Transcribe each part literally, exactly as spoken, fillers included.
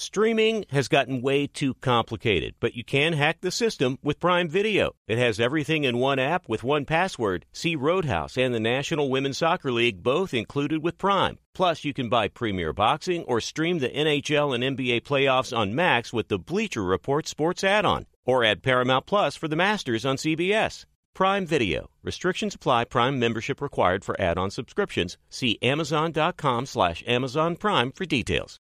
Streaming has gotten way too complicated, but you can hack the system with Prime Video. It has everything in one app with one password. See Roadhouse and the National Women's Soccer League both included with Prime. Plus, you can buy Premier Boxing or stream the N H L and N B A playoffs on Max with the Bleacher Report Sports add-on. Or add Paramount Plus for the Masters on C B S. Prime Video. Restrictions apply. Prime membership required for add-on subscriptions. See Amazon.com slash Amazon Prime for details.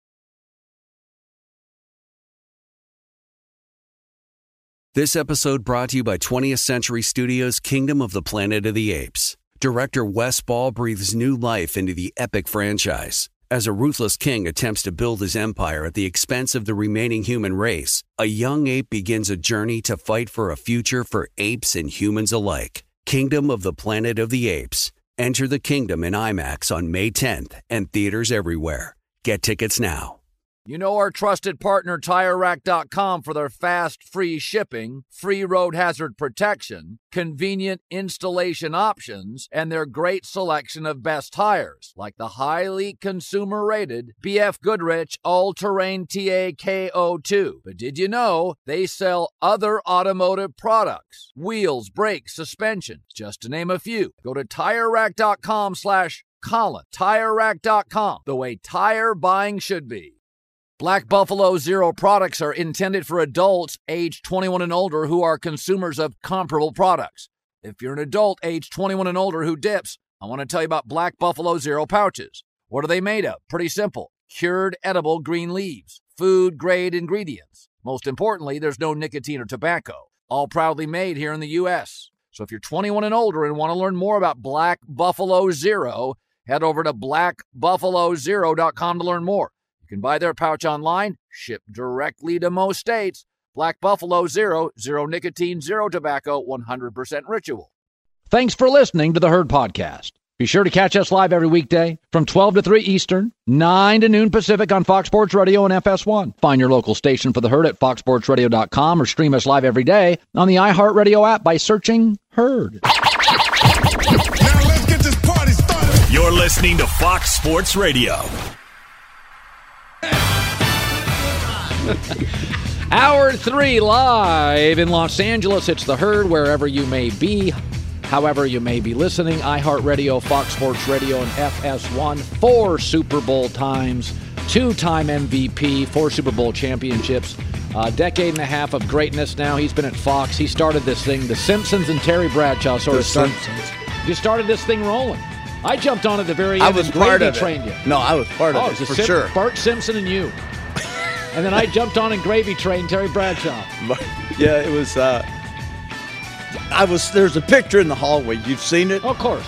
This episode brought to you by twentieth Century Studios' Kingdom of the Planet of the Apes. Director Wes Ball breathes new life into the epic franchise. As a ruthless king attempts to build his empire at the expense of the remaining human race, a young ape begins a journey to fight for a future for apes and humans alike. Kingdom of the Planet of the Apes. Enter the kingdom in IMAX on May tenth and theaters everywhere. Get tickets now. You know our trusted partner Tire Rack dot com for their fast, free shipping, free road hazard protection, convenient installation options, and their great selection of best tires, like the highly consumer-rated B F Goodrich All-Terrain T A K O two. But did you know they sell other automotive products? Wheels, brakes, suspension, just to name a few. Go to Tire Rack dot com slash Colin. Tire Rack dot com, the way tire buying should be. Black Buffalo Zero products are intended for adults age twenty-one and older who are consumers of comparable products. If you're an adult age twenty-one and older who dips, I want to tell you about Black Buffalo Zero pouches. What are they made of? Pretty simple. Cured edible green leaves, food-grade ingredients. Most importantly, there's no nicotine or tobacco. All proudly made here in the U S So if you're twenty-one and older and want to learn more about Black Buffalo Zero, head over to black buffalo zero dot com to learn more. You can buy their pouch online, shipped directly to most states. Black Buffalo Zero, zero nicotine, zero tobacco, one hundred percent ritual. Thanks for listening to the Herd Podcast. Be sure to catch us live every weekday from twelve to three Eastern, nine to noon Pacific on Fox Sports Radio and F S one. Find your local station for the Herd at fox sports radio dot com or stream us live every day on the iHeartRadio app by searching Herd. Now let's get this party started. You're listening to Fox Sports Radio. Hour three live in Los Angeles. It's the Herd wherever you may be, however you may be listening. iHeartRadio, Fox Sports Radio, and F S one. Four Super Bowl times, two-time M V P, four Super Bowl championships, a decade and a half of greatness now. He's been at Fox. He started this thing. The Simpsons and Terry Bradshaw sort of started. You started this thing rolling. I jumped on at the very end. I was and part Gravy of it. Trained you. No, I was part of oh, it, for Sim- sure. Bart Simpson and you. And then I jumped on and Gravy Trained Terry Bradshaw. Yeah, it was, uh, I was, there's a picture in the hallway. You've seen it? Oh, of course.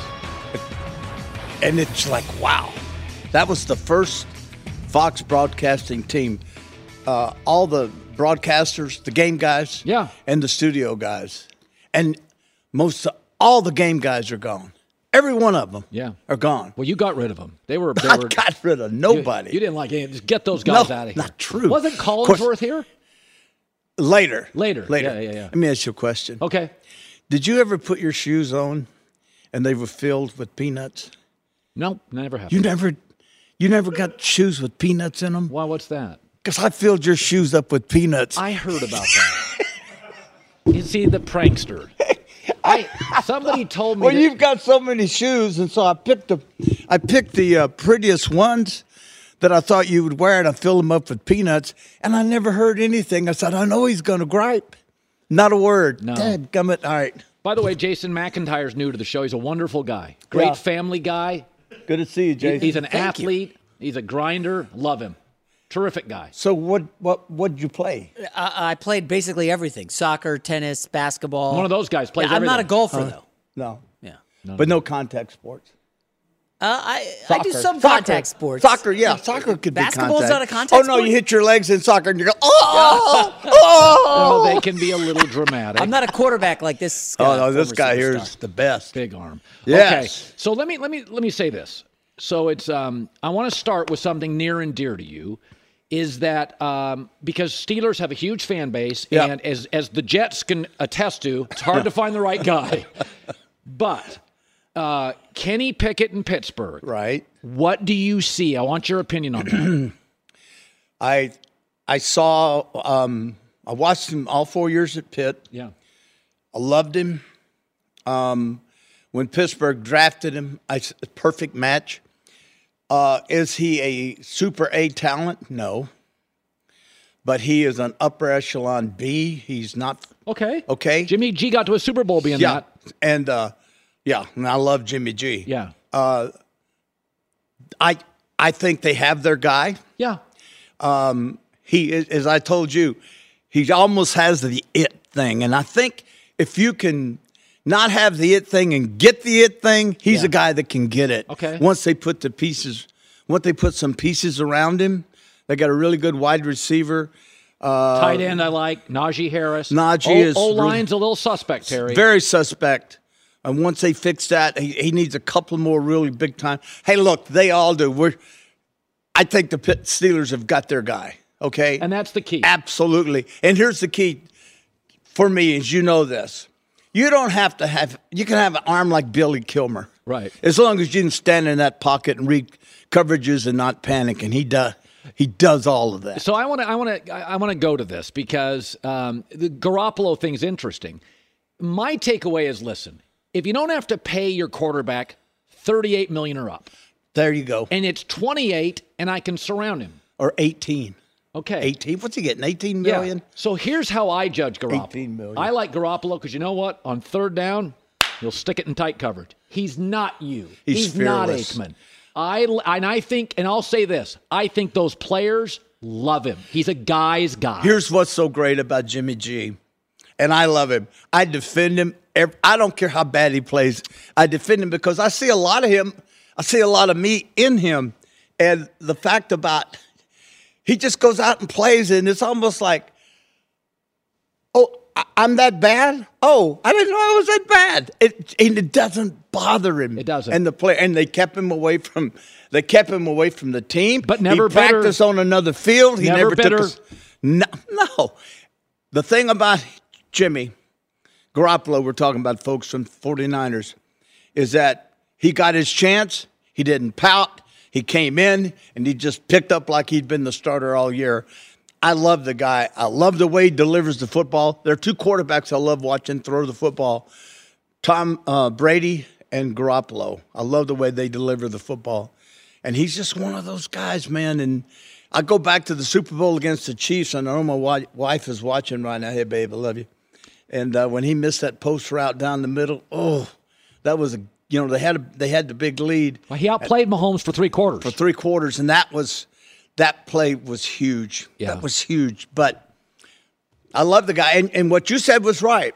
And it's like, wow. That was the first Fox broadcasting team. Uh, all the broadcasters, the game guys. Yeah. And the studio guys. And most, all the game guys are gone. Every one of them yeah. are gone. Well, you got rid of them. They were. They I were, got rid of nobody. You, you didn't like any. Just get those guys no, out of here. Not true. Wasn't Collinsworth here? Later. Later. Later. Yeah, yeah, yeah. Let me ask you a question. Okay. Did you ever put your shoes on and they were filled with peanuts? No, never happened. You never, you never got shoes with peanuts in them? Why? What's that? Because I filled your shoes up with peanuts. I heard about that. You see, the prankster. I, somebody told me. Well, that, you've got so many shoes, and so I picked the, I picked the uh, prettiest ones that I thought you would wear, and I filled them up with peanuts. And I never heard anything. I said, I know he's going to gripe. Not a word. No. Dadgummit. All right. By the way, Jason McIntyre's new to the show. He's a wonderful guy. Great Yeah. family guy. Good to see you, Jason. He, he's an Thank athlete. you. He's a grinder. Love him. Terrific guy. So what? What? What did you play? I, I played basically everything: soccer, tennis, basketball. One of those guys plays Yeah, I'm everything. not a golfer Uh, though. No. Yeah. No, But no. no contact sports. Uh, I Soccer. I do some Soccer. contact sports. Soccer, yeah, soccer could Basketball's be contact. not a contact Oh no, sport? you hit your legs in soccer and you go, oh, oh. No, they can be a little dramatic. I'm not a quarterback like this guy. Oh no, this former guy here superstar. is the best. Big arm. Yes. Okay. So let me let me let me say this. So it's um I want to start with something near and dear to you. Is that um, because Steelers have a huge fan base, Yeah. and as as the Jets can attest to, it's hard to find the right guy. But uh, Kenny Pickett in Pittsburgh, Right. what do you see? I want your opinion on that. I I saw um, I watched him all four years at Pitt. Yeah. I loved him. Um, when Pittsburgh drafted him, I perfect match. Uh, is he a super A talent? No. But he is an upper echelon B. He's not Okay. okay. Jimmy G got to a Super Bowl being yeah, that. and uh, yeah, and I love Jimmy G. Yeah. Uh, I I think they have their guy. Yeah. Um, he is, as I told you, he almost has the it thing, and I think if you can not have the it thing and get the it thing, he's Yeah. a guy that can get it. Okay. Once they put the pieces, once they put some pieces around him, they got a really good wide receiver. Uh, Tight end I like. Najee Harris. Najee O- is O-line's really- a little suspect, Terry. Very suspect. And once they fix that, he, he needs a couple more really big time. Hey, look, they all do. We're, I think the Pitt Steelers have got their guy. Okay, and that's the key. Absolutely. And here's the key for me: is you know this. You don't have to have. You can have an arm like Billy Kilmer, Right. As long as you can stand in that pocket and read coverages and not panic. And he does. He does all of that. So I want to, I want to, I want to go to this because um, the Garoppolo thing's interesting. My takeaway is: listen, if you don't have to pay your quarterback thirty-eight million dollars or up, there you go, and it's twenty-eight, and I can surround him, or eighteen. Okay, eighteen. What's he getting? Eighteen million. Yeah. So here's how I judge Garoppolo. Eighteen million. I like Garoppolo because you know what? On third down, he'll stick it in tight coverage. He's not you. He's He's not fearless. Aikman. I and I think, and I'll say this: I think those players love him. He's a guy's guy. Here's what's so great about Jimmy G, and I love him. I defend him. Every, I don't care how bad he plays. I defend him because I see a lot of him. I see a lot of me in him, and the fact about he just goes out and plays, and it's almost like, oh, I, I'm that bad. Oh, I didn't know I was that bad. It and it doesn't bother him. It doesn't. And the play, and they kept him away from. They kept him away from the team. But never he bitter. practiced on another field. He Never never, bitter. took us. No, no. The thing about Jimmy Garoppolo, we're talking about folks from forty-niners, is that he got his chance. He didn't pout. He came in, and he just picked up like he'd been the starter all year. I love the guy. I love the way he delivers the football. There are two quarterbacks I love watching throw the football, Tom uh, Brady and Garoppolo. I love the way they deliver the football. And he's just one of those guys, man. And I go back to the Super Bowl against the Chiefs, and I know my wi- wife is watching right now. Hey, babe, I love you. And uh, when he missed that post route down the middle, oh, that was a you know they had a, they had the big lead. Well, he outplayed Mahomes for three quarters. For three quarters, and that was that play was huge. Yeah. That was huge. But I love the guy, and, and what you said was right.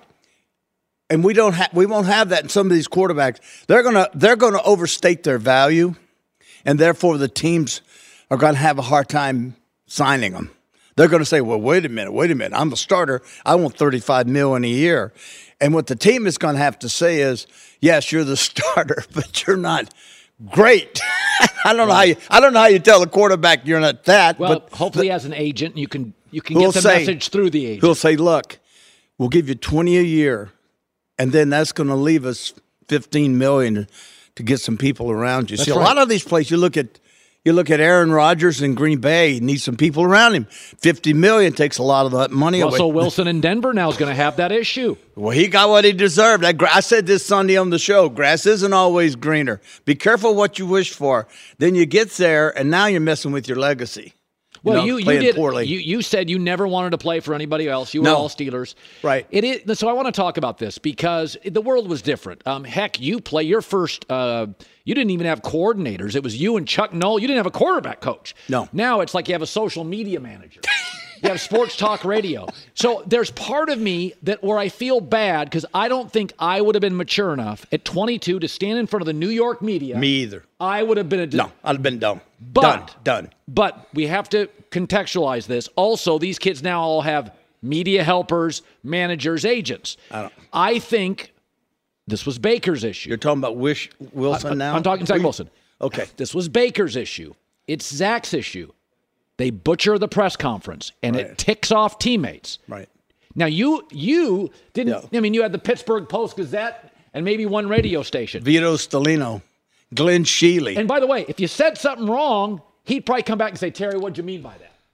And we don't have we won't have that in some of these quarterbacks. They're gonna they're gonna overstate their value, and therefore the teams are gonna have a hard time signing them. They're going to say, well, wait a minute, wait a minute. I'm a starter. I want thirty-five million a year. And what the team is going to have to say is, yes, you're the starter, but you're not great. I don't know how you I don't know how you tell a quarterback you're not that. Well, but hopefully as an agent, you can you can Who'll get the say- message through the agent. he'll say, look, we'll give you twenty a year, and then that's going to leave us fifteen million to, to get some people around you. That's See, right. a lot of these places, you look at You look at Aaron Rodgers in Green Bay, he needs some people around him. fifty million dollars takes a lot of that money Russell away. Wilson in Denver now is going to have that issue. Well, he got what he deserved. That gra- I said this Sunday on the show, grass isn't always greener. Be careful what you wish for. Then you get there, and now you're messing with your legacy. Well, know, you you playing did. poorly. You you said you never wanted to play for anybody else. You were No. all Steelers, Right. It is. So I want to talk about this because the world was different. Um, heck, you play your first. Uh, you didn't even have coordinators. It was you and Chuck Noll. You didn't have a quarterback coach. No. Now it's like you have a social media manager. You have sports talk radio. So there's part of me that where I feel bad because I don't think I would have been mature enough at twenty-two to stand in front of the New York media. Me either. I would have been a No, I'd have been dumb. But- done. Done. But we have to contextualize this. Also, these kids now all have media helpers, managers, agents. I don't- I think this was Baker's issue. You're talking about Wish Wilson now? I'm talking Zach Who you- Wilson. Okay. This was Baker's issue. It's Zach's issue. They butcher the press conference, and Right. it ticks off teammates. Right. Now, you you didn't, Yeah. I mean, you had the Pittsburgh Post-Gazette and maybe one radio station. Vito Stellino, Glenn Sheely. And by the way, if you said something wrong, he'd probably come back and say, Terry, what'd you mean by that?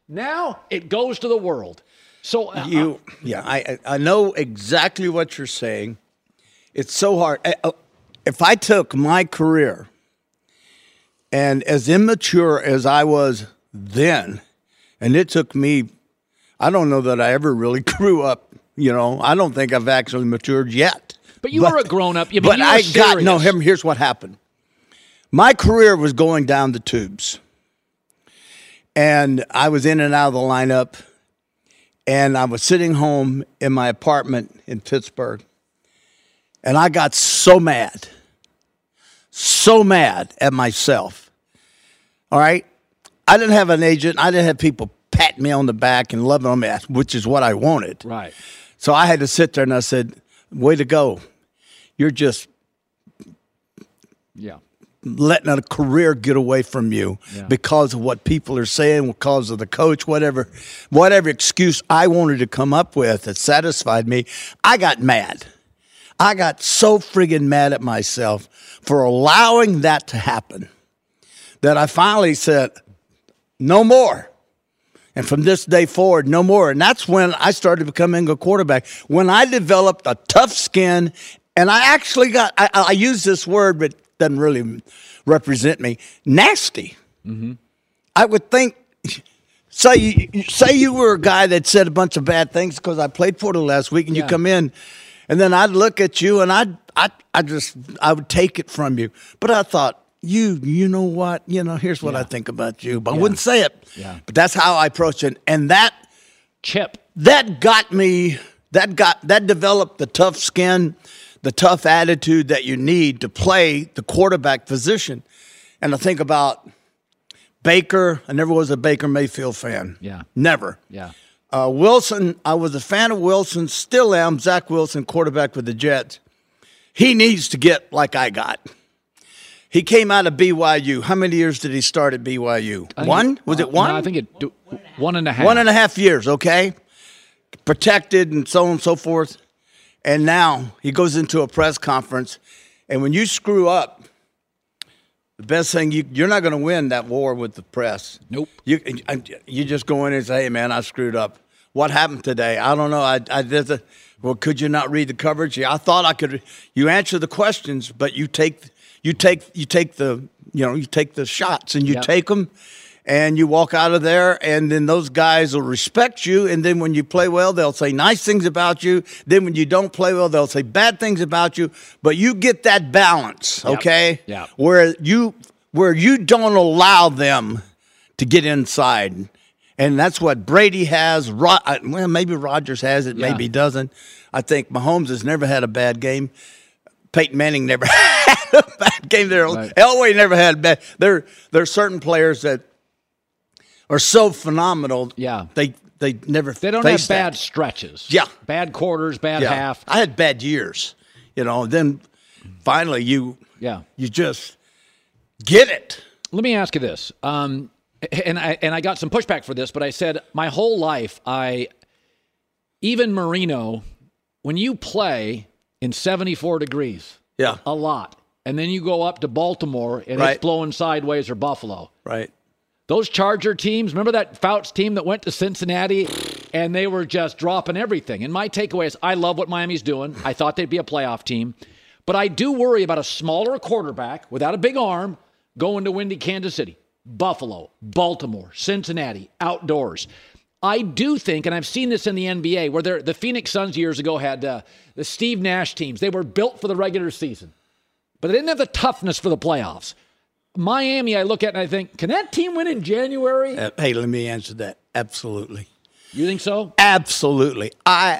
Now it goes to the world. So uh, you, yeah, I I know exactly what you're saying. It's so hard. If I took my career and as immature as I was then, and it took me, I don't know that I ever really grew up. You know, I don't think I've actually matured yet. But you but, were a grown up. You but you were I serious. got no. Here's what happened. My career was going down the tubes, and I was in and out of the lineup. And I was sitting home in my apartment in Pittsburgh, and I got so mad, so mad at myself. All right? I didn't have an agent. I didn't have people pat me on the back and loving on me, which is what I wanted. Right. So I had to sit there, and I said, way to go. You're just yeah. letting a career get away from you yeah. because of what people are saying, because of the coach, whatever, whatever excuse I wanted to come up with that satisfied me. I got mad. I got so friggin' mad at myself for allowing that to happen that I finally said, no more. And from this day forward, no more. And that's when I started becoming a quarterback. When I developed a tough skin, and I actually got, I, I use this word, but it doesn't really represent me, nasty. Mm-hmm. I would think, say you, say you were a guy that said a bunch of bad things because I played Florida last week, and yeah. you come in, and then I'd look at you, and I'd, I, I just, I would take it from you. But I thought, You, you know what? You know, here's what yeah. I think about you, but yeah. I wouldn't say it. Yeah. But that's how I approach it, and that chip that got me. That got that developed the tough skin, the tough attitude that you need to play the quarterback position. And I think about Baker. I never was a Baker Mayfield fan. Yeah, never. Yeah. Uh, Wilson. I was a fan of Wilson. Still am. Zach Wilson, quarterback with the Jets. He needs to get like I got. He came out of B Y U. How many years did he start at B Y U? One? Was it one? No, I think it do, one and a half. One and a half years, okay? Protected and so on and so forth. And now he goes into a press conference, and when you screw up, the best thing, you, you're not going to win that war with the press. Nope. You you just go in and say, hey, man, I screwed up. What happened today? I don't know. I, I did the, well, could you not read the coverage? Yeah, I thought I could. You answer the questions, but you take – You take you take the you know you take the shots and you yep. take them, and you walk out of there, and then those guys will respect you. And then when you play well, they'll say nice things about you. Then when you don't play well, they'll say bad things about you. But you get that balance, okay? Yeah. Yep. Where you where you don't allow them to get inside, and that's what Brady has. Well, maybe Rodgers has it, yeah. maybe he doesn't. I think Mahomes has never had a bad game. Peyton Manning never had a bad game there. Right. Elway never had bad. There, there are certain players that are so phenomenal. Yeah, they they never. They don't have bad that. stretches. Yeah, bad quarters, bad yeah. half. I had bad years, you know. Then finally, you yeah, you just get it. Let me ask you this, um, and I and I got some pushback for this, but I said my whole life, I even Marino, when you play in seventy-four degrees, yeah, a lot. And then you go up to Baltimore, and right. it's blowing sideways, or Buffalo. Right. Those Charger teams, remember that Fouts team that went to Cincinnati, and they were just dropping everything. And my takeaway is I love what Miami's doing. I thought they'd be a playoff team. But I do worry about a smaller quarterback without a big arm going to windy Kansas City, Buffalo, Baltimore, Cincinnati, outdoors. I do think, and I've seen this in the N B A, where the Phoenix Suns years ago had uh, the Steve Nash teams. They were built for the regular season, but they didn't have the toughness for the playoffs. Miami, I look at and I think, can that team win in January? Uh, hey, let me answer that. Absolutely. You think so? Absolutely. I,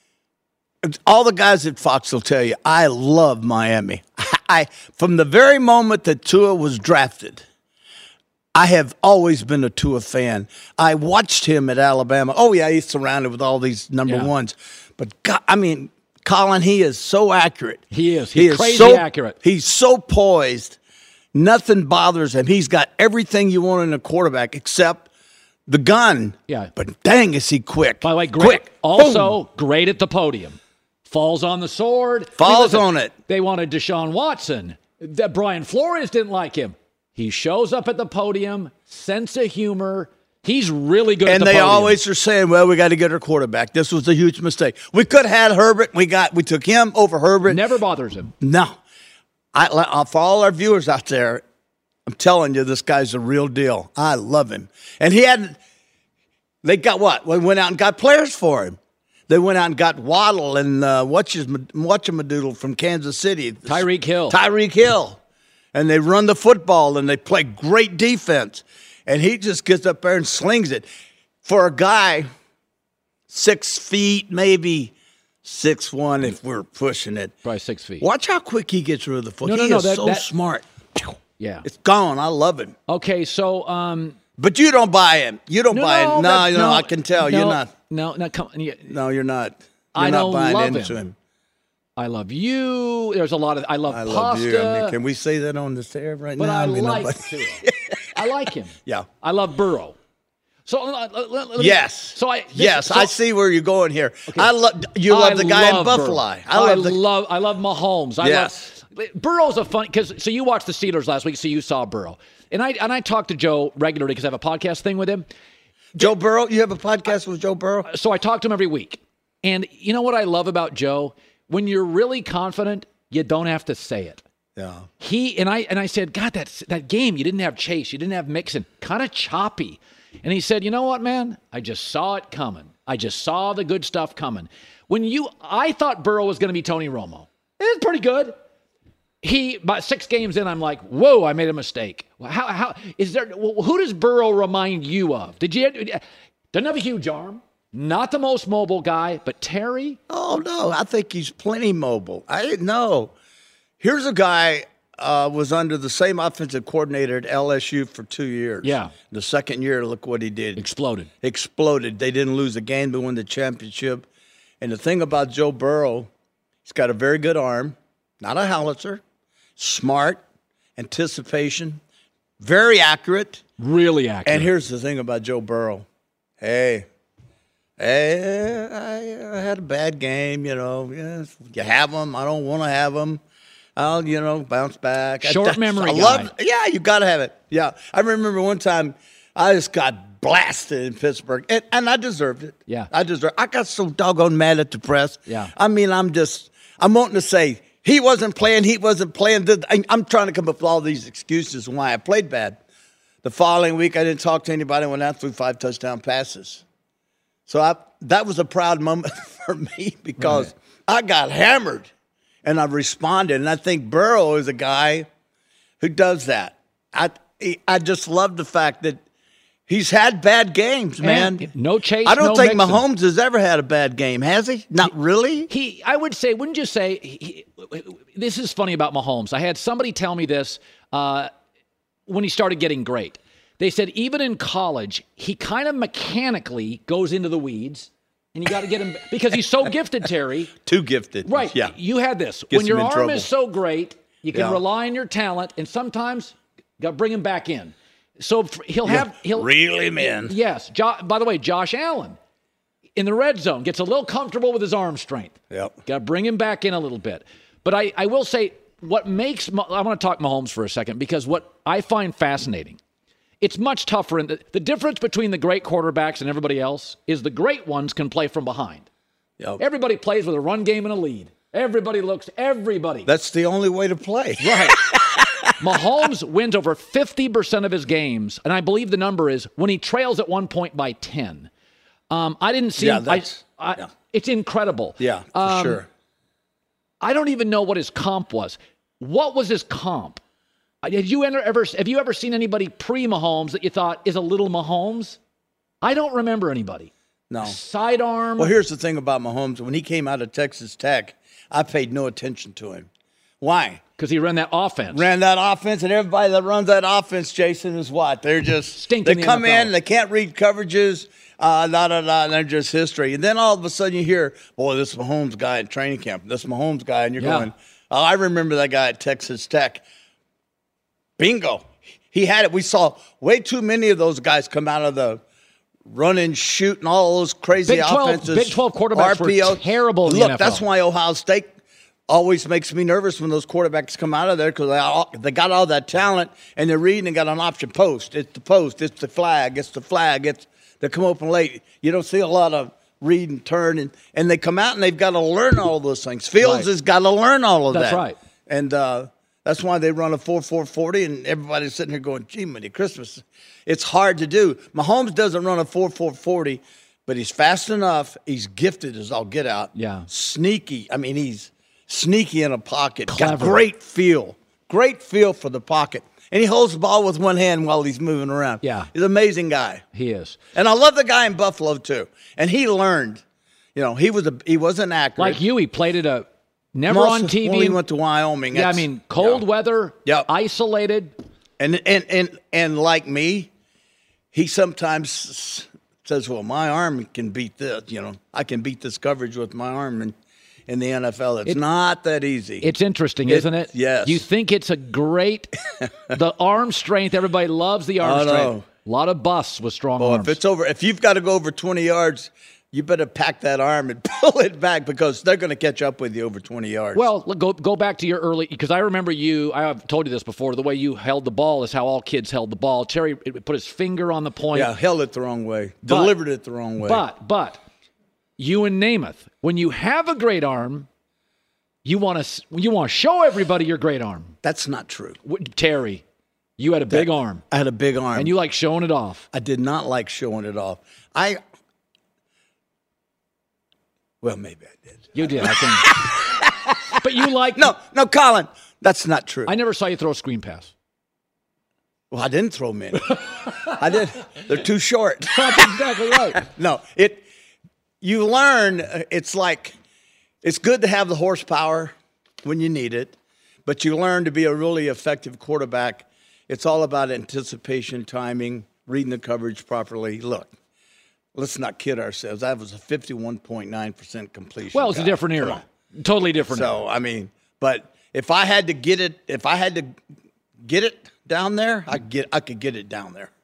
all the guys at Fox will tell you, I love Miami. I, from the very moment that Tua was drafted, I have always been a Tua fan. I watched him at Alabama. Oh, yeah, he's surrounded with all these number yeah. ones. But, God, I mean, Colin, he is so accurate. He is. He's he crazy is so, accurate. He's so poised. Nothing bothers him. He's got everything you want in a quarterback except the gun. Yeah. But dang, is he quick. By the way, great. Quick. Also, Boom. great at the podium. Falls on the sword. Falls I mean, listen, on it. They wanted Deshaun Watson. That Brian Flores didn't like him. He shows up at the podium, sense of humor, He's really good and at the they podium. always are saying, well, we got to get our quarterback. This was a huge mistake. We could have had Herbert. We got we took him over Herbert. Never bothers him. No. I, I, for all our viewers out there, I'm telling you, this guy's a real deal. I love him. And he had, they got what? We went out and got players for him. They went out and got Waddle and uh, Whatchamadoodle from Kansas City. Tyreek Hill. Tyreek Hill. And they run the football, and they play great defense. And he just gets up there and slings it. For a guy, six feet, maybe six one if we're pushing it. Probably six feet. Watch how quick he gets rid of the foot. No, no, he no, is that- so that- smart. Yeah. It's gone. I love him. Okay, so um, But you don't buy him. You don't no, buy no, him. No, that- no, I can tell. no, You're not. No, no, come. Yeah, No, you're not. You're I not don't buying love into him. him. I love you. There's a lot of I love I pasta. love you. I mean, can we say that on the air right but now? I, mean, like nobody- Tua. I like him. Yeah. I love Burrow. So uh, let, let, let me- Yes. So I this, yes, so, I see where you're going here. I love you. Love I the guy love in Buffalo. Burrow. I I love the. love I love Mahomes. I Yes. love Burrow's a fun because so you watched the Steelers last week, so you saw Burrow, and I and I talk to Joe regularly because I have a podcast thing with him. Joe Burrow. You have a podcast with Joe Burrow. So I talk to him every week, and you know what I love about Joe? When you're really confident, you don't have to say it. Yeah. He and I and I said, God, that that game you didn't have Chase, you didn't have Mixon, kind of choppy. And he said, you know what, man? I just saw it coming. I just saw the good stuff coming. When you, I thought Burrow was going to be Tony Romo. It was pretty good. He about six games in, I'm like, whoa, I made a mistake. How how is there? Who does Burrow remind you of? Did you? Doesn't have a huge arm. Not the most mobile guy, but Terry. Oh no, I think he's plenty mobile. I didn't know. Here's a guy uh, was under the same offensive coordinator at L S U for two years. Yeah. The second year, look what he did. Exploded. Exploded. They didn't lose a game, but won the championship. And the thing about Joe Burrow, he's got a very good arm, not a howitzer, smart, anticipation, very accurate. Really accurate. And here's the thing about Joe Burrow. Hey, hey, I, I had a bad game, you know. Yeah, you have them. I don't want to have them. I'll, you know, bounce back. Short I, memory I guy. love, yeah, you got to have it. Yeah. I remember one time I just got blasted in Pittsburgh, and, and I deserved it. Yeah. I deserved I got so doggone mad at the press. Yeah. I mean, I'm just, I'm wanting to say, he wasn't playing, he wasn't playing. I'm trying to come up with all these excuses why I played bad. The following week, I didn't talk to anybody when I threw five touchdown passes. So I, that was a proud moment for me because right. I got hammered and I responded. And I think Burrow is a guy who does that. I I just love the fact that he's had bad games, man. And no Chase, I don't no think Mixon. Mahomes has ever had a bad game, has he? Not really? He, I would say, wouldn't you say, he, this is funny about Mahomes. I had somebody tell me this uh, when he started getting great. They said even in college, he kind of mechanically goes into the weeds, and you got to get him because he's so gifted, Terry. Too gifted. Right. Yeah. You had this. Gets when your him in arm trouble. is so great, you can Yeah. rely on your talent, and sometimes got to bring him back in. So f- he'll Yeah. have he'll Reel him in. Yes. Jo- by the way, Josh Allen in the red zone gets a little comfortable with his arm strength. Yep. Got to bring him back in a little bit. But I, I will say what makes Ma- I want to talk Mahomes for a second because what I find fascinating, it's much tougher. In the, the difference between the great quarterbacks and everybody else is the great ones can play from behind. Yep. Everybody plays with a run game and a lead. Everybody looks, everybody. That's the only way to play. Right. Mahomes wins over fifty percent of his games, and I believe the number is when he trails at one point by ten. Um, I didn't see Yeah, him. that's- I, I, yeah. It's incredible. Yeah, for Um, sure. I don't even know what his comp was. What was his comp? Did you ever, ever have you ever seen anybody pre-Mahomes that you thought is a little Mahomes? I don't remember anybody. No. Sidearm. Well, here's the thing about Mahomes. When he came out of Texas Tech, I paid no attention to him. Why? Because he ran that offense. Ran that offense, and everybody that runs that offense, Jason, is what? They're just Stink They in the come N F L. in, they can't read coverages, uh, da da da, and they're just history. And then all of a sudden you hear, boy, this Mahomes guy at training camp, this Mahomes guy, and you're Yeah. going, oh, I remember that guy at Texas Tech. Bingo, he had it. We saw way too many of those guys come out of the run and shoot and all those crazy Big twelve offenses. Big twelve quarterbacks R P O. were terrible in the Look, N F L. that's why Ohio State always makes me nervous when those quarterbacks come out of there because they, all- they got all that talent and they're reading and got an option post. It's the post. It's the flag. It's the flag. It's they come open late. You don't see a lot of read and turn, and, and they come out and they've got to learn all those things. Fields Right. has got to learn all of That's that. right. And uh, that's why they run a four four forty, and everybody's sitting here going, gee, Merry Christmas. It's hard to do. Mahomes doesn't run a four four forty, but he's fast enough. He's gifted as all get out. Yeah. Sneaky. I mean, he's sneaky in a pocket. Clever. Got great feel. Great feel for the pocket. And he holds the ball with one hand while he's moving around. Yeah. He's an amazing guy. He is. And I love the guy in Buffalo, too. And he learned. You know, he was a he wasn't accurate. Like you, he played at a never Most- on T V. When he went to Wyoming. yeah, I that's- mean, cold yeah. weather, Yep. isolated. And and and and like me, he sometimes s- says, "Well, my arm can beat this. You know, I can beat this coverage with my arm." And in the N F L, it's It- not that easy. It's interesting, It- isn't it? yes. You think it's a great, the arm strength. Everybody loves the arm I strength. know. A lot of busts with strong Well, arms. if it's over, if you've got to go over twenty yards, you better pack that arm and pull it back because they're going to catch up with you over twenty yards. Well, look, go go back to your early, because I remember you, I've told you this before, the way you held the ball is how all kids held the ball. Terry put his finger on the point. yeah, held it the wrong way, But- delivered it the wrong way. But, but, you and Namath, when you have a great arm, you want to you want to show everybody your great arm. that's not true. W- Terry, you had a big arm, I had a big arm, and you like showing it off. I did not like showing it off. I, well, maybe I did. You did, I think. But you like No, no, Colin, that's not true. I never saw you throw a screen pass. Well, I didn't throw many. I did. They're too short. That's exactly right. No, it. You learn. uh, It's like it's good to have the horsepower when you need it, but you learn to be a really effective quarterback. It's all about anticipation, timing, reading the coverage properly. Look, let's not kid ourselves. That was a fifty-one point nine percent completion. Well, it's a guy. different Come era. on. Totally different era. So I mean, but if I had to get it, if I had to get it down there, I get, I could get it down there.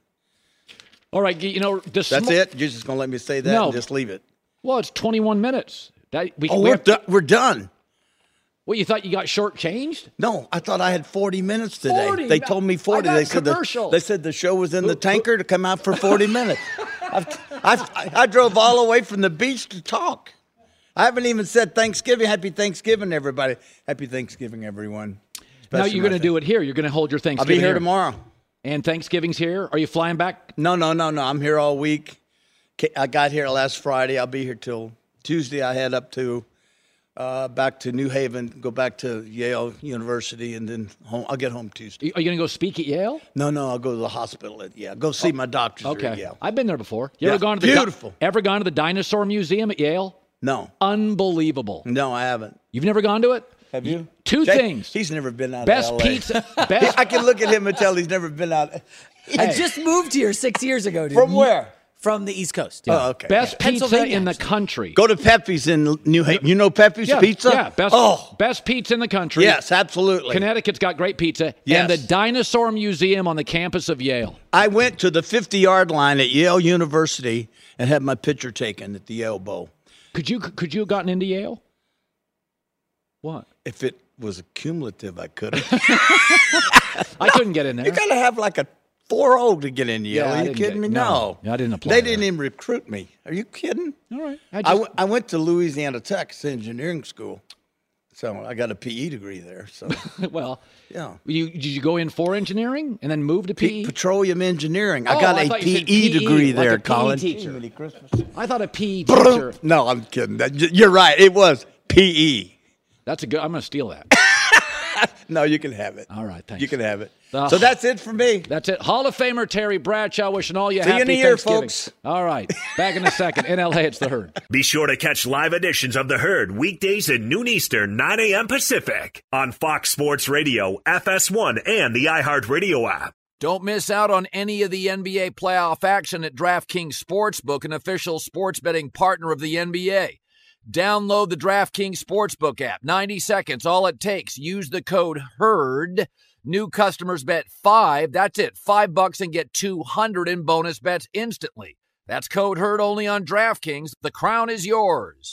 All right, you know, this That's it. You're just gonna let me say that No. and just leave it. Well, it's twenty-one minutes. That, we, Oh, we we're, have- do- we're done. What, you thought you got shortchanged? No, I thought I had forty minutes today. forty? They told me forty. I got They said the, commercial. they said the show was in the tanker to come out for forty minutes. I've, I've, I drove all the way from the beach to talk. I haven't even said Thanksgiving. Happy Thanksgiving, everybody. Happy Thanksgiving, everyone. Now Especially you're going to my do it here. You're going to hold your I'll Thanksgiving be here here. tomorrow. And Thanksgiving's here. Are you flying back? No, no, no, no. I'm here all week. Ca- I got here last Friday. I'll be here till Tuesday. I head up to uh, back to New Haven, go back to Yale University, and then home. I'll get home Tuesday. Are you going to go speak at Yale? No, no, I'll go to the hospital. At, yeah, go see my doctors at Okay. Yale. I've been there before. You Yeah, ever gone to the di- beautiful. ever gone to the Dinosaur Museum at Yale? No, Unbelievable. no, I haven't. You've never gone to it? Have you? Two Jay- things. He's never been out Best of L A. pizza. Best. I can look at him and tell he's never been out. I just moved here six years ago, dude. From where? From the East Coast. Oh, okay. Best pizza Pennsylvania, in the actually. country. Go to Pepe's in New Haven. You know Pepe's yeah, Pizza? Yeah, best, Oh, best pizza in the country. yes, absolutely. Connecticut's got great pizza. Yes. And the Dinosaur Museum on the campus of Yale. I went to the fifty-yard line at Yale University and had my picture taken at the Yale Bowl. Could you could you have gotten into Yale? What? If it was cumulative, I could have. I couldn't get in there. You got to have like a four oh to get in Yale. Yeah, I Are you didn't kidding get- me? no. No. I didn't apply They there. didn't even recruit me. Are you kidding? All right. I I, just, w- I went to Louisiana Tech's engineering school. So I got a P E degree there. So, well, yeah. you did you go in for engineering and then move to P E? P- petroleum engineering. I Oh, got I a thought you P said E P E, degree like a there, P E Colin. teacher. Merry Christmas. I thought a P E teacher. No, I'm kidding. That- You're right. It was P E. That's a good. I'm going to steal that. No, you can have it. All right, thanks. You can have it. Uh, so that's it for me. That's it. Hall of Famer Terry Bradshaw wishing all you See you happy in a year, Thanksgiving. folks. All right. Back in a second. In L A, it's The Herd. Be sure to catch live editions of The Herd weekdays at noon Eastern, nine a.m. Pacific on Fox Sports Radio, F S one, and the iHeartRadio app. Don't miss out on any of the N B A playoff action at DraftKings Sportsbook, an official sports betting partner of the N B A. Download the DraftKings Sportsbook app. ninety seconds, all it takes. Use the code HERD. New customers bet five. That's it. Five bucks and get two hundred in bonus bets instantly. That's code HERD only on DraftKings. The crown is yours.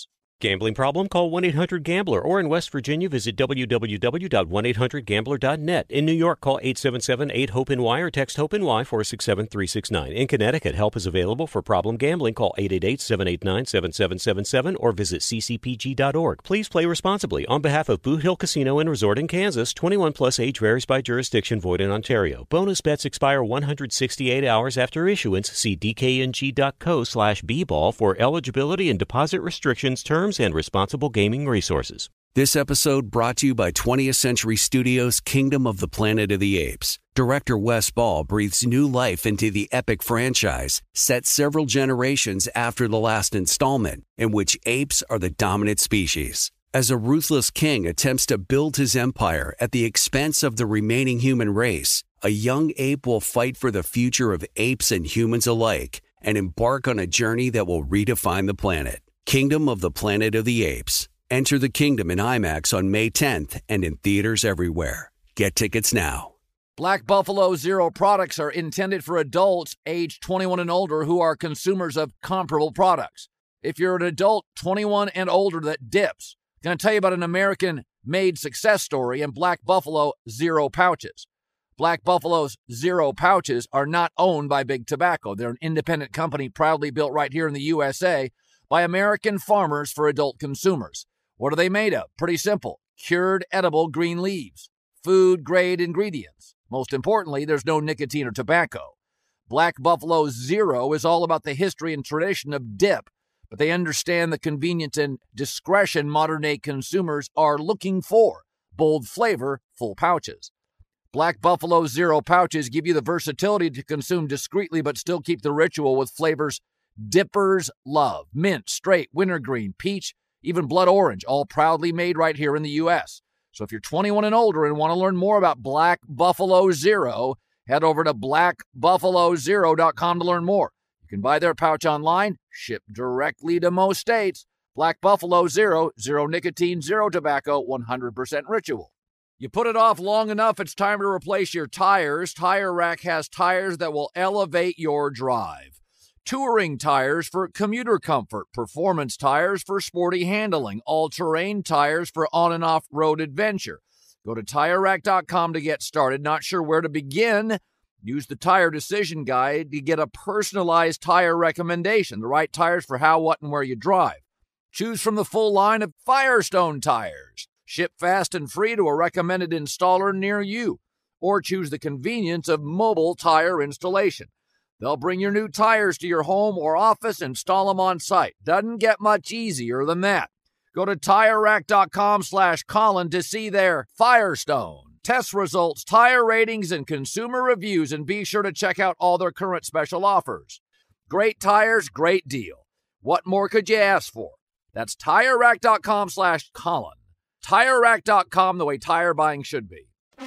Gambling problem? Call one eight hundred gambler, or in West Virginia, visit w w w dot one eight hundred gambler dot net. In New York, call eight seven seven eight hope N Y or text HOPE-NY four six seven three six nine. In Connecticut, help is available for problem gambling. Call eight eight eight seven eight nine seven seven seven seven or visit c c p g dot org. Please play responsibly. On behalf of Boot Hill Casino and Resort in Kansas, twenty-one plus age varies by jurisdiction, void in Ontario. Bonus bets expire one hundred sixty-eight hours after issuance. See d k n g dot co slash b ball for eligibility and deposit restrictions, terms, and responsible gaming resources. This episode brought to you by twentieth Century Studios' Kingdom of the Planet of the Apes. Director Wes Ball breathes new life into the epic franchise, set several generations after the last installment, in which apes are the dominant species. As a ruthless king attempts to build his empire at the expense of the remaining human race, a young ape will fight for the future of apes and humans alike and embark on a journey that will redefine the planet. Kingdom of the Planet of the Apes. Enter the kingdom in IMAX on May tenth and in theaters everywhere. Get tickets now. Black Buffalo Zero products are intended for adults age twenty-one and older who are consumers of comparable products. If you're an adult twenty-one and older that dips, I'm going to tell you about an American-made success story in Black Buffalo Zero pouches. Black Buffalo's Zero pouches are not owned by Big Tobacco. They're an independent company proudly built right here in the U S A by American farmers for adult consumers. What are they made of? Pretty simple. Cured edible green leaves. Food-grade ingredients. Most importantly, there's no nicotine or tobacco. Black Buffalo Zero is all about the history and tradition of dip, but they understand the convenience and discretion modern-day consumers are looking for. Bold flavor, full pouches. Black Buffalo Zero pouches give you the versatility to consume discreetly but still keep the ritual with flavors dippers love. Mint, straight, wintergreen, peach, even blood orange, all proudly made right here in the U S. So if you're twenty-one and older and want to learn more about Black Buffalo Zero, head over to black buffalo zero dot com to learn more. You can buy their pouch online, ship directly to most states. Black Buffalo Zero, zero nicotine, zero tobacco, one hundred percent ritual. You put it off long enough, it's time to replace your tires. Tire Rack has tires that will elevate your drive. Touring tires for commuter comfort, performance tires for sporty handling, all-terrain tires for on- and off-road adventure. Go to tire rack dot com to get started. Not sure where to begin? Use the Tire Decision Guide to get a personalized tire recommendation, the right tires for how, what, and where you drive. Choose from the full line of Firestone tires. Ship fast and free to a recommended installer near you. Or choose the convenience of mobile tire installation. They'll bring your new tires to your home or office, install them on site. Doesn't get much easier than that. Go to tire rack dot com slash Colin to see their Firestone test results, tire ratings, and consumer reviews, and be sure to check out all their current special offers. Great tires, great deal. What more could you ask for? That's tire rack dot com slash Colin. tire rack dot com, the way tire buying should be.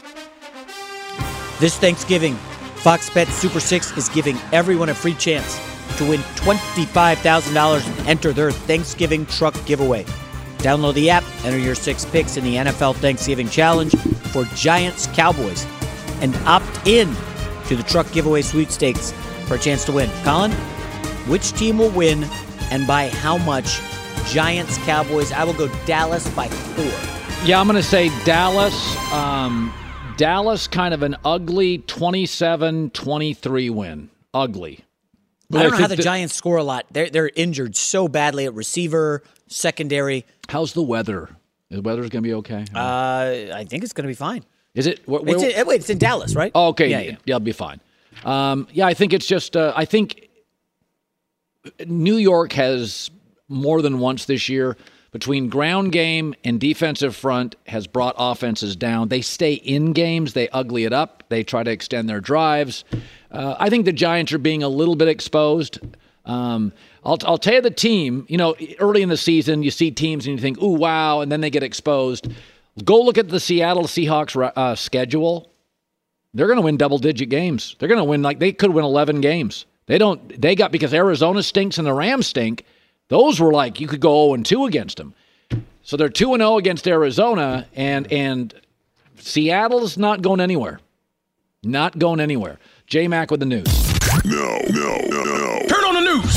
This Thanksgiving, Fox Bet Super six is giving everyone a free chance to win twenty-five thousand dollars and enter their Thanksgiving truck giveaway. Download the app, enter your six picks in the N F L Thanksgiving Challenge for Giants Cowboys, and opt in to the truck giveaway sweepstakes for a chance to win. Colin, which team will win and by how much? Giants Cowboys. I will go Dallas by four. Yeah, I'm going to say Dallas. Um, Dallas, kind of an ugly twenty-seven twenty-three win. Ugly. But I don't know how the, the Giants score a lot. They're, they're injured so badly at receiver, secondary. How's the weather? The weather's going to be okay? Uh, I think it's going to be fine. Is it? Where, it's in, wait, it's in Dallas, right? Oh, okay. Yeah, yeah. yeah. yeah, it'll be fine. Um, yeah, I think it's just, uh, I think New York has more than once this year, between ground game and defensive front, has brought offenses down. They stay in games. They ugly it up. They try to extend their drives. Uh, I think the Giants are being a little bit exposed. Um, I'll, I'll tell you the team, you know, early in the season, you see teams and you think, ooh, wow, and then they get exposed. Go look at the Seattle Seahawks uh, schedule. They're going to win double-digit games. They're going to win, like, they could win eleven games. They don't, they got, because Arizona stinks and the Rams stink. Those were like, you could go oh and two against them. So they're two and oh against Arizona, and and Seattle's not going anywhere. Not going anywhere. J-Mac with the news. No, no, no, no. Turn on the news.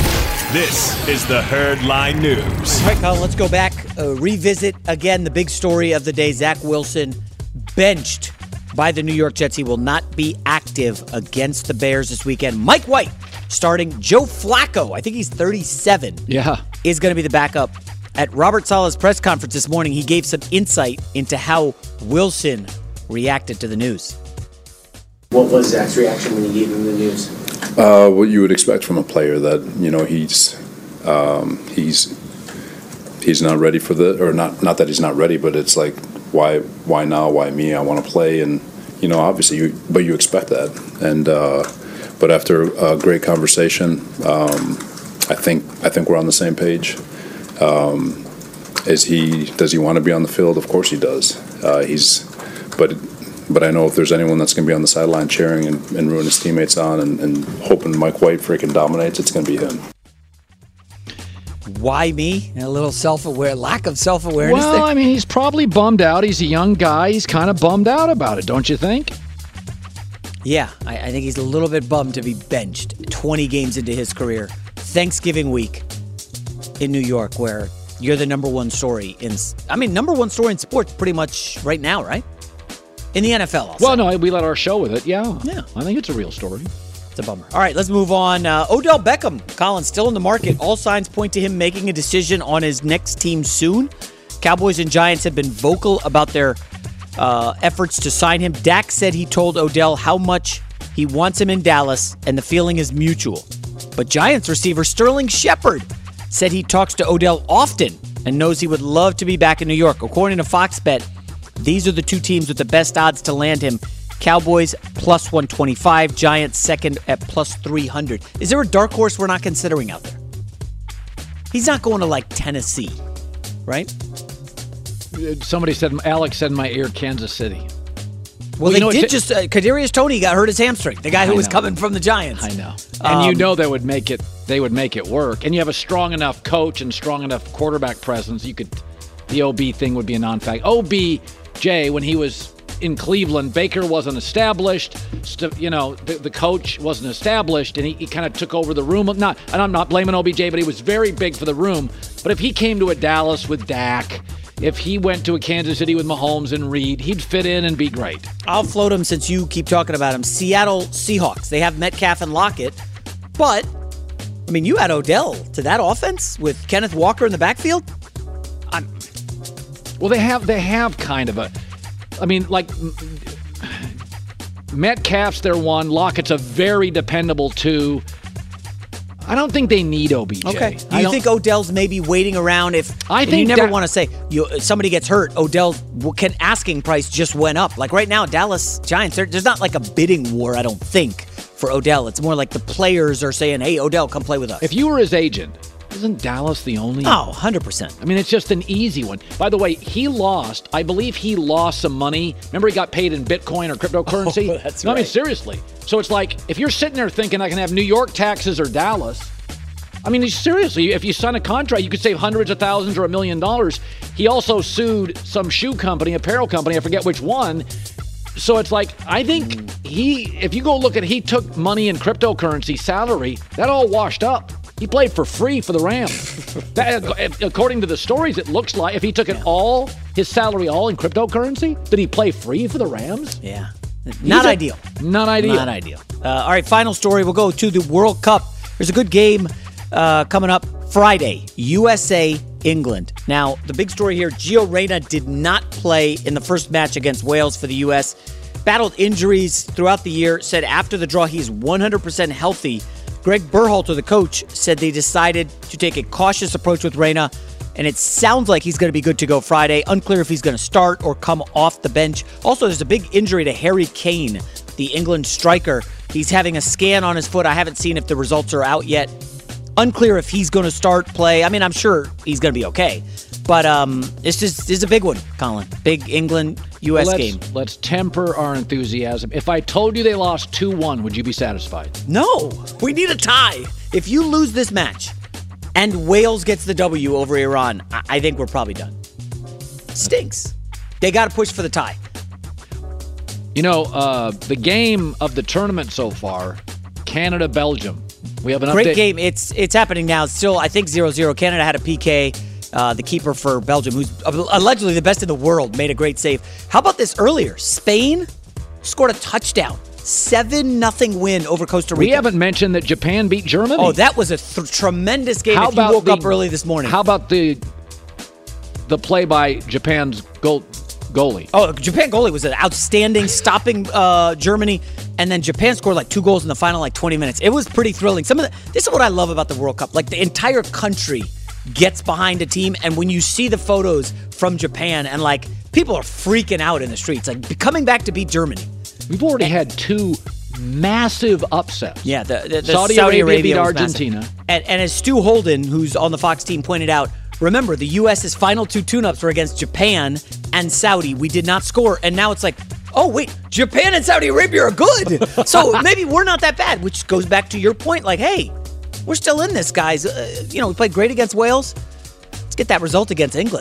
This is the Herd Line News. All right, Colin, let's go back, uh, revisit again the big story of the day. Zach Wilson benched by the New York Jets. He will not be active against the Bears this weekend. Mike White starting. Joe Flacco, I think he's thirty-seven, yeah, is going to be the backup. At Robert Saleh's press conference this morning, he gave some insight into how Wilson reacted to the news. What was Zach's reaction when you gave him the news? Uh, what you would expect from a player that, you know, he's um, he's he's not ready for the, or not not that he's not ready, but it's like, why why now? Why me? I want to play, and you know, obviously, you, but you expect that. And uh, but after a great conversation, um, I think I think we're on the same page. Um, is he? Does he want to be on the field? Of course he does. Uh, he's, but. But I know if there's anyone that's going to be on the sideline cheering and, and rooting his teammates on and, and hoping Mike White freaking dominates, it's going to be him. Why me? A little self-aware, lack of self-awareness Well, there. I mean, he's probably bummed out. He's a young guy. He's kind of bummed out about it, don't you think? Yeah, I, I think he's a little bit bummed to be benched twenty games into his career. Thanksgiving week in New York, where you're the number one story in, I mean, number one story in sports pretty much right now, right? In the N F L, I'll Well, say. no, we let our show with it. Yeah. Yeah. I think it's a real story. It's a bummer. All right, let's move on. Uh, Odell Beckham, Colin, still in the market. All signs point to him making a decision on his next team soon. Cowboys and Giants have been vocal about their uh, efforts to sign him. Dak said he told Odell how much he wants him in Dallas, and the feeling is mutual. But Giants receiver Sterling Shepard said he talks to Odell often and knows he would love to be back in New York. According to Fox Bet, these are the two teams with the best odds to land him. Cowboys plus one twenty-five, Giants second at plus three hundred. Is there a dark horse we're not considering out there? He's not going to like Tennessee, right? Somebody said, Alex said in my ear, Kansas City. Well, you they know, did t- just, uh, Kadarius Toney got hurt his hamstring, the guy who I was know. coming from the Giants. I know. And Um, you know they would make it, they would make it work. And you have a strong enough coach and strong enough quarterback presence, you could, the O B thing would be a non-fact. O B J, when he was in Cleveland, Baker wasn't established. St- you know, the, the coach wasn't established, and he, he kind of took over the room. Not, and I'm not blaming O B J, but he was very big for the room. But if he came to a Dallas with Dak, if he went to a Kansas City with Mahomes and Reed, he'd fit in and be great. I'll float him since you keep talking about him. Seattle Seahawks. They have Metcalf and Lockett, but, I mean, you add Odell to that offense with Kenneth Walker in the backfield? I'm, Well, they have they have kind of a, I mean, like Metcalf's their one. Lockett's a very dependable two. I don't think they need O B J. okay. Do I you don't- think Odell's maybe waiting around if I and think you never that- want to say you somebody gets hurt, Odell can asking price just went up. Like right now, Dallas Giants, there, there's not like a bidding war, I don't think, for Odell. It's more like the players are saying, "Hey, Odell, come play with us." If you were his agent, isn't Dallas the only? Oh, one hundred percent. I mean, it's just an easy one. By the way, he lost, I believe he lost some money. Remember he got paid in Bitcoin or cryptocurrency? Oh, that's no, I mean, right. seriously. So it's like, if you're sitting there thinking I can have New York taxes or Dallas, I mean, seriously, if you sign a contract, you could save hundreds of thousands or a million dollars. He also sued some shoe company, apparel company, I forget which one. So it's like, I think he, if you go look at, he took money in cryptocurrency, salary, that all washed up. He played for free for the Rams. That, according to the stories, it looks like if he took it all, his salary all in cryptocurrency, did he play free for the Rams? Yeah. Not a- ideal. Not ideal. Not ideal. Uh, all right, final story. We'll go to the World Cup. There's a good game uh, coming up Friday. U S A, England. Now, the big story here, Gio Reyna did not play in the first match against Wales for the U S. Battled injuries throughout the year, said after the draw he's one hundred percent healthy. Greg Berhalter, the coach, said they decided to take a cautious approach with Reyna, and it sounds like he's going to be good to go Friday. Unclear if he's going to start or come off the bench. Also, there's a big injury to Harry Kane, the England striker. He's having a scan on his foot. I haven't seen if the results are out yet. Unclear if he's going to start, play. I mean, I'm sure he's going to be okay. But um, it's just it's a big one, Colin. Big England U S let's, game. Let's temper our enthusiasm. If I told you they lost two one, would you be satisfied? No, we need a tie. If you lose this match and Wales gets the W over Iran, I, I think we're probably done. Stinks. They got to push for the tie. You know, uh, the game of the tournament so far, Canada-Belgium. We have an Great update. game. It's it's happening now. It's still, I think, zero zero. Canada had a P K. Uh, the keeper for Belgium, who's allegedly the best in the world, made a great save. How about this earlier? Spain scored a touchdown. seven nothing win over Costa Rica. We haven't mentioned that Japan beat Germany. Oh, that was a th- tremendous game. How if you about woke the, up early this morning. How about the the play by Japan's goal, goalie? Oh, Japan goalie was an outstanding, stopping uh, Germany, and then Japan scored like two goals in the final like twenty minutes. It was pretty thrilling. Some of the, this is what I love about the World Cup. Like the entire country gets behind a team, and when you see the photos from Japan and like people are freaking out in the streets, like coming back to beat Germany. We've already and, had two massive upsets. Yeah, the, the, the Saudi, Saudi Arabia, Arabia beat Argentina. And, and as Stu Holden, who's on the Fox team, pointed out, remember, the U S's final two tune-ups were against Japan and Saudi. We did not score, and now it's like, oh, wait, Japan and Saudi Arabia are good. So maybe we're not that bad, which goes back to your point, like, hey, we're still in this, guys. Uh, you know, we played great against Wales. Let's get that result against England.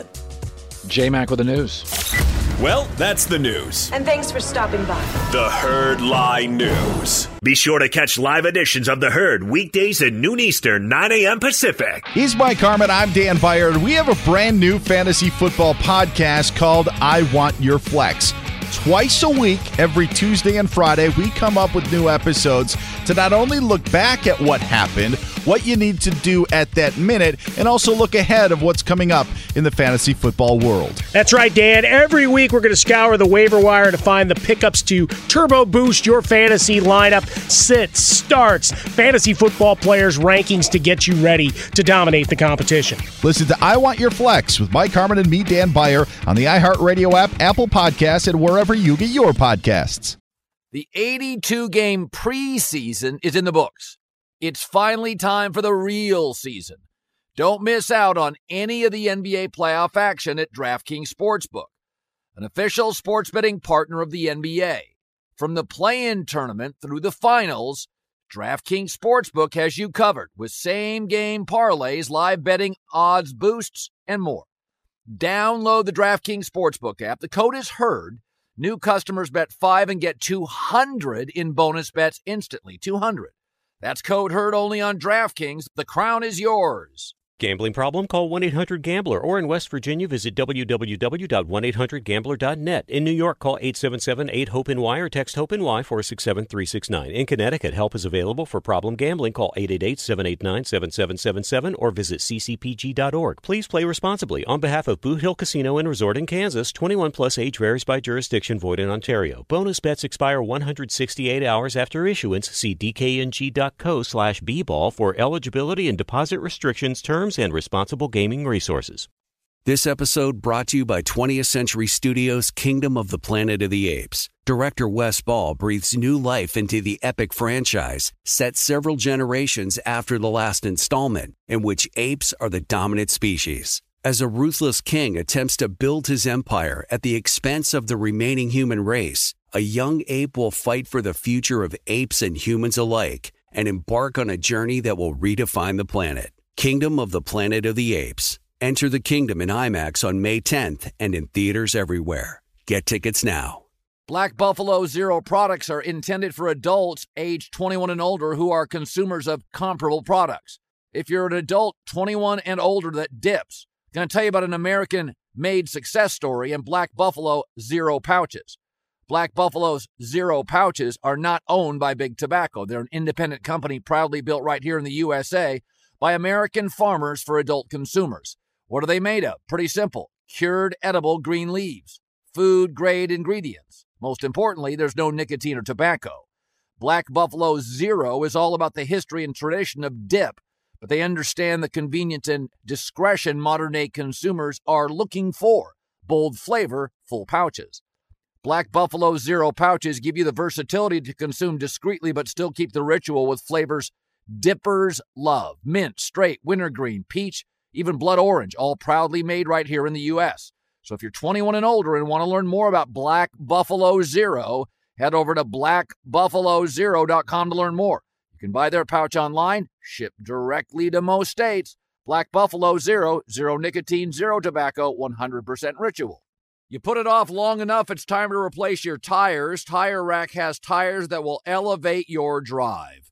J-Mac with the news. Well, that's the news. And thanks for stopping by. The Herd Lie News. Be sure to catch live editions of The Herd weekdays at noon Eastern, nine a.m. Pacific. He's Mike Harmon. I'm Dan Byard. We have a brand new fantasy football podcast called I Want Your Flex. Twice a week, every Tuesday and Friday, we come up with new episodes to not only look back at what happened, what you need to do at that minute, and also look ahead of what's coming up in the fantasy football world. That's right, Dan. Every week we're going to scour the waiver wire to find the pickups to turbo boost your fantasy lineup, sits, starts, fantasy football players' rankings to get you ready to dominate the competition. Listen to I Want Your Flex with Mike Harmon and me, Dan Byer, on the iHeartRadio app, Apple Podcasts, and wherever you get your podcasts. The eighty-two game preseason is in the books. It's finally time for the real season. Don't miss out on any of the N B A playoff action at DraftKings Sportsbook, an official sports betting partner of the N B A. From the play-in tournament through the finals, DraftKings Sportsbook has you covered with same-game parlays, live betting, odds boosts, and more. Download the DraftKings Sportsbook app. The code is HERD. New customers bet five and get two hundred in bonus bets instantly. two hundred. That's code HERD only on DraftKings. The crown is yours. Gambling problem? Call one eight hundred gambler. Or in West Virginia, visit w w w dot one eight hundred gambler dot net. In New York, call eight seven seven eight hope N Y or text HOPE-NY four six seven three six nine. In Connecticut, help is available for problem gambling. Call eight eight eight seven eight nine seven seven seven seven or visit c c p g dot org. Please play responsibly. On behalf of Boot Hill Casino and Resort in Kansas, twenty-one plus age varies by jurisdiction, void in Ontario. Bonus bets expire one hundred sixty-eight hours after issuance. See d k n g dot co slash b ball for eligibility and deposit restrictions, terms, and responsible gaming resources. This episode brought to you by twentieth Century Studios' Kingdom of the Planet of the Apes. Director Wes Ball breathes new life into the epic franchise, set several generations after the last installment, in which apes are the dominant species. As a ruthless king attempts to build his empire at the expense of the remaining human race, a young ape will fight for the future of apes and humans alike and embark on a journey that will redefine the planet. Kingdom of the Planet of the Apes. Enter the kingdom in IMAX on May tenth and in theaters everywhere. Get tickets now. Black Buffalo Zero products are intended for adults age twenty-one and older who are consumers of comparable products. If you're an adult twenty-one and older that dips, I'm going to tell you about an American-made success story in Black Buffalo Zero pouches. Black Buffalo's Zero pouches are not owned by Big Tobacco. They're an independent company proudly built right here in the U S A by American farmers for adult consumers. What are they made of? Pretty simple. Cured edible green leaves. Food-grade ingredients. Most importantly, there's no nicotine or tobacco. Black Buffalo Zero is all about the history and tradition of dip, but they understand the convenience and discretion modern-day consumers are looking for. Bold flavor, full pouches. Black Buffalo Zero pouches give you the versatility to consume discreetly but still keep the ritual with flavors dippers love. Mint, straight, wintergreen, peach, even blood orange, all proudly made right here in the U S. So if you're twenty-one and older and want to learn more about Black Buffalo Zero, head over to black buffalo zero dot com to learn more. You can buy their pouch online, ship directly to most states. Black Buffalo Zero, zero nicotine, zero tobacco, one hundred percent ritual. You put it off long enough, it's time to replace your tires. Tire Rack has tires that will elevate your drive.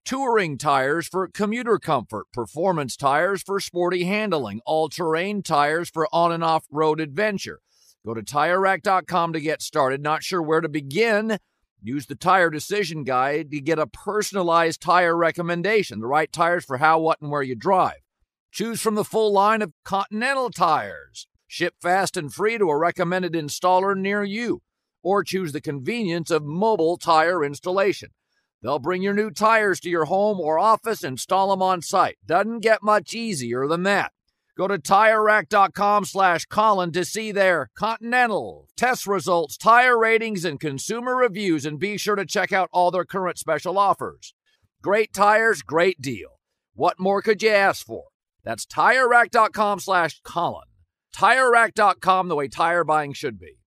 Touring tires for commuter comfort, performance tires for sporty handling, all-terrain tires for on- and off-road adventure. Go to Tire Rack dot com to get started. Not sure where to begin? Use the Tire Decision Guide to get a personalized tire recommendation, the right tires for how, what, and where you drive. Choose from the full line of Continental tires. Ship fast and free to a recommended installer near you. Or choose the convenience of mobile tire installation. They'll bring your new tires to your home or office, install them on site. Doesn't get much easier than that. Go to Tire Rack dot com slash Colin to see their Continental test results, tire ratings, and consumer reviews, and be sure to check out all their current special offers. Great tires, great deal. What more could you ask for? That's Tire Rack dot com slash Colin. Tire Rack dot com, the way tire buying should be.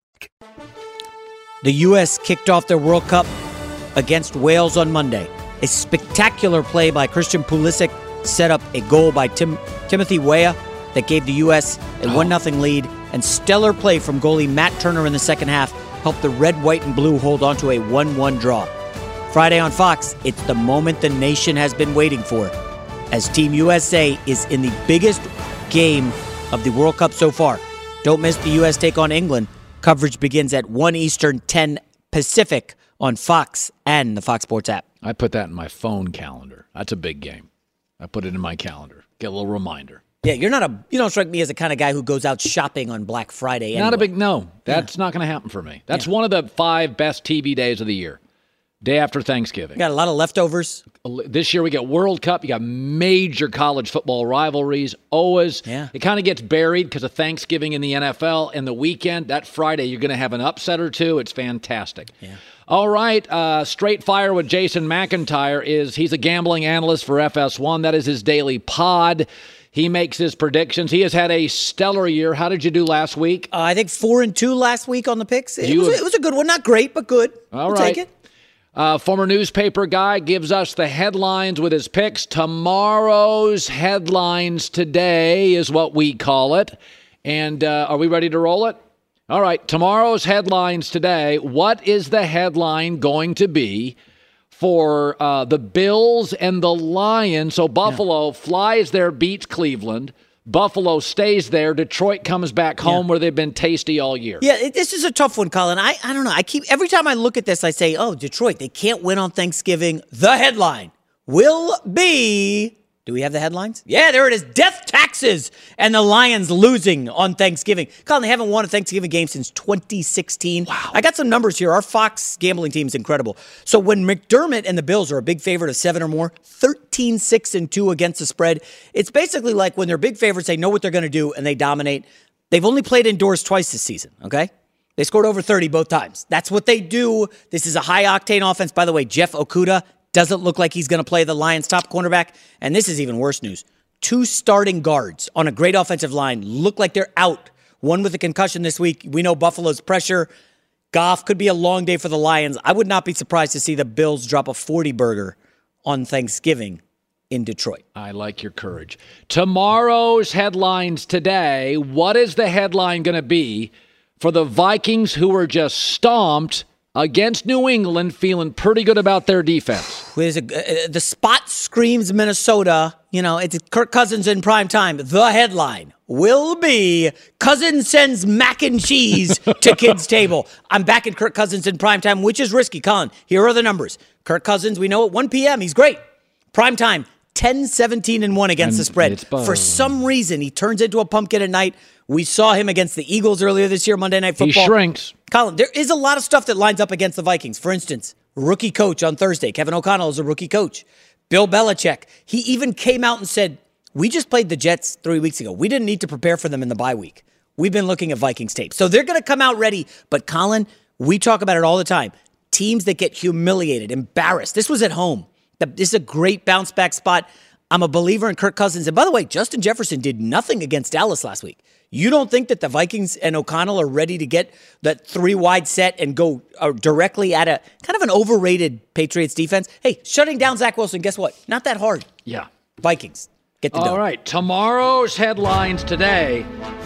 The U S kicked off their World Cup against Wales on Monday. A spectacular play by Christian Pulisic set up a goal by Tim, Timothy Weah that gave the U S a one nothing lead, and stellar play from goalie Matt Turner in the second half helped the red, white, and blue hold on to a one one draw. Friday on Fox, it's the moment the nation has been waiting for, as Team U S A is in the biggest game of the World Cup so far. Don't miss the U S take on England. Coverage begins at one Eastern, ten Pacific on Fox and the Fox Sports app. I put that in my phone calendar. That's a big game. I put it in my calendar. Get a little reminder. Yeah, you're not a. You don't strike me as the kind of guy who goes out shopping on Black Friday. Anyway. Not a big no. That's yeah. not going to happen for me. That's yeah. one of the five best T V days of the year. Day after Thanksgiving. You got a lot of leftovers. This year we got World Cup. You got major college football rivalries. O A S. Yeah. It kind of gets buried because of Thanksgiving in the N F L. And the weekend, that Friday, you're going to have an upset or two. It's fantastic. Yeah. All right, uh, Straight Fire with Jason McIntyre is he's a gambling analyst for F S one. That is his daily pod. He makes his predictions. He has had a stellar year. How did you do last week? Uh, I think four and two last week on the picks. It, You was, have- a, it was a good one. Not great, but good. All We'll right. take it. Uh, former newspaper guy gives us the headlines with his picks. Tomorrow's headlines today is what we call it. And uh, are we ready to roll it? All right. Tomorrow's headlines today. What is the headline going to be for uh, the Bills and the Lions? So Buffalo yeah. flies there, beats Cleveland. Buffalo stays there. Detroit comes back home yeah. where they've been tasty all year. Yeah, it, this is a tough one, Colin. I, I don't know. I keep every time I look at this, I say, oh, Detroit, they can't win on Thanksgiving. The headline will be... Do we have the headlines? Yeah, there it is. Death taxes and the Lions losing on Thanksgiving. Colin, they haven't won a Thanksgiving game since twenty sixteen. Wow. I got some numbers here. Our Fox gambling team is incredible. So when McDermott and the Bills are a big favorite of seven or more, thirteen six and two against the spread. It's basically like when they're big favorites, they know what they're going to do, and they dominate. They've only played indoors twice this season, okay? They scored over thirty both times. That's what they do. This is a high-octane offense. By the way, Jeff Okudah doesn't look like he's going to play the Lions' top cornerback. And this is even worse news. Two starting guards on a great offensive line look like they're out. One with a concussion this week. We know Buffalo's pressure. Goff could be a long day for the Lions. I would not be surprised to see the Bills drop a forty-burger on Thanksgiving in Detroit. I like your courage. Tomorrow's headlines today. What is the headline going to be for the Vikings, who were just stomped against New England, feeling pretty good about their defense? A, uh, the spot screams Minnesota. You know, it's Kirk Cousins in prime time. The headline will be Cousins sends mac and cheese to kids' table. I'm back at Kirk Cousins in prime time, which is risky. Colin, here are the numbers. Kirk Cousins, we know at one p.m. He's great. Prime time, ten, seventeen, and one against and the spread. For some reason, he turns into a pumpkin at night. We saw him against the Eagles earlier this year, Monday Night Football. He shrinks. Colin, there is a lot of stuff that lines up against the Vikings. For instance, rookie coach on Thursday. Kevin O'Connell is a rookie coach. Bill Belichick. He even came out and said, we just played the Jets three weeks ago. We didn't need to prepare for them in the bye week. We've been looking at Vikings tape. So they're going to come out ready. But Colin, we talk about it all the time. Teams that get humiliated, embarrassed. This was at home. This is a great bounce back spot. I'm a believer in Kirk Cousins. And by the way, Justin Jefferson did nothing against Dallas last week. You don't think that the Vikings and O'Connell are ready to get that three-wide set and go uh, directly at a kind of an overrated Patriots defense? Hey, shutting down Zach Wilson, guess what? Not that hard. Yeah. Vikings, get the All done. right, tomorrow's headlines today.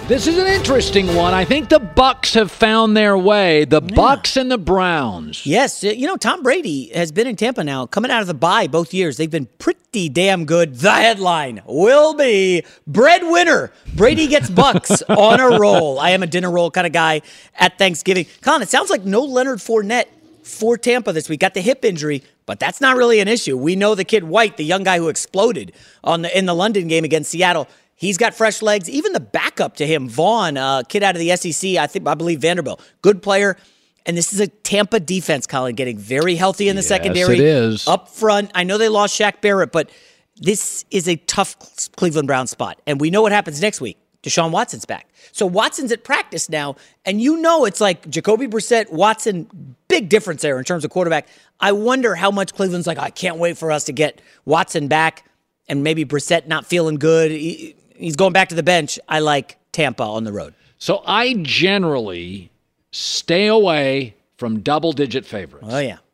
This is an interesting one. I think the Bucks have found their way. The Yeah. Bucks and the Browns. Yes, you know, Tom Brady has been in Tampa now, coming out of the bye both years. They've been pretty damn good. The headline will be breadwinner. Brady gets Bucks on a roll. I am a dinner roll kind of guy at Thanksgiving. Colin, it sounds like no Leonard Fournette for Tampa this week. Got the hip injury, but that's not really an issue. We know the kid White, the young guy who exploded on the in the London game against Seattle, he's got fresh legs. Even the backup to him, Vaughn, uh, kid out of the S E C, I think I believe Vanderbilt, good player. And this is a Tampa defense, Colin, getting very healthy in the Yes, secondary. it is. Up front, I know they lost Shaq Barrett, but this is a tough Cleveland Browns spot. And we know what happens next week. Deshaun Watson's back. So Watson's at practice now, and you know it's like Jacoby Brissett, Watson, big difference there in terms of quarterback. I wonder how much Cleveland's like, I can't wait for us to get Watson back, and maybe Brissett not feeling good. He, he's going back to the bench. I like Tampa on the road. So I generally stay away from double-digit favorites. Oh, yeah.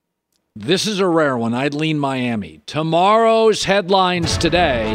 This is a rare one. I'd lean Miami. Tomorrow's headlines today,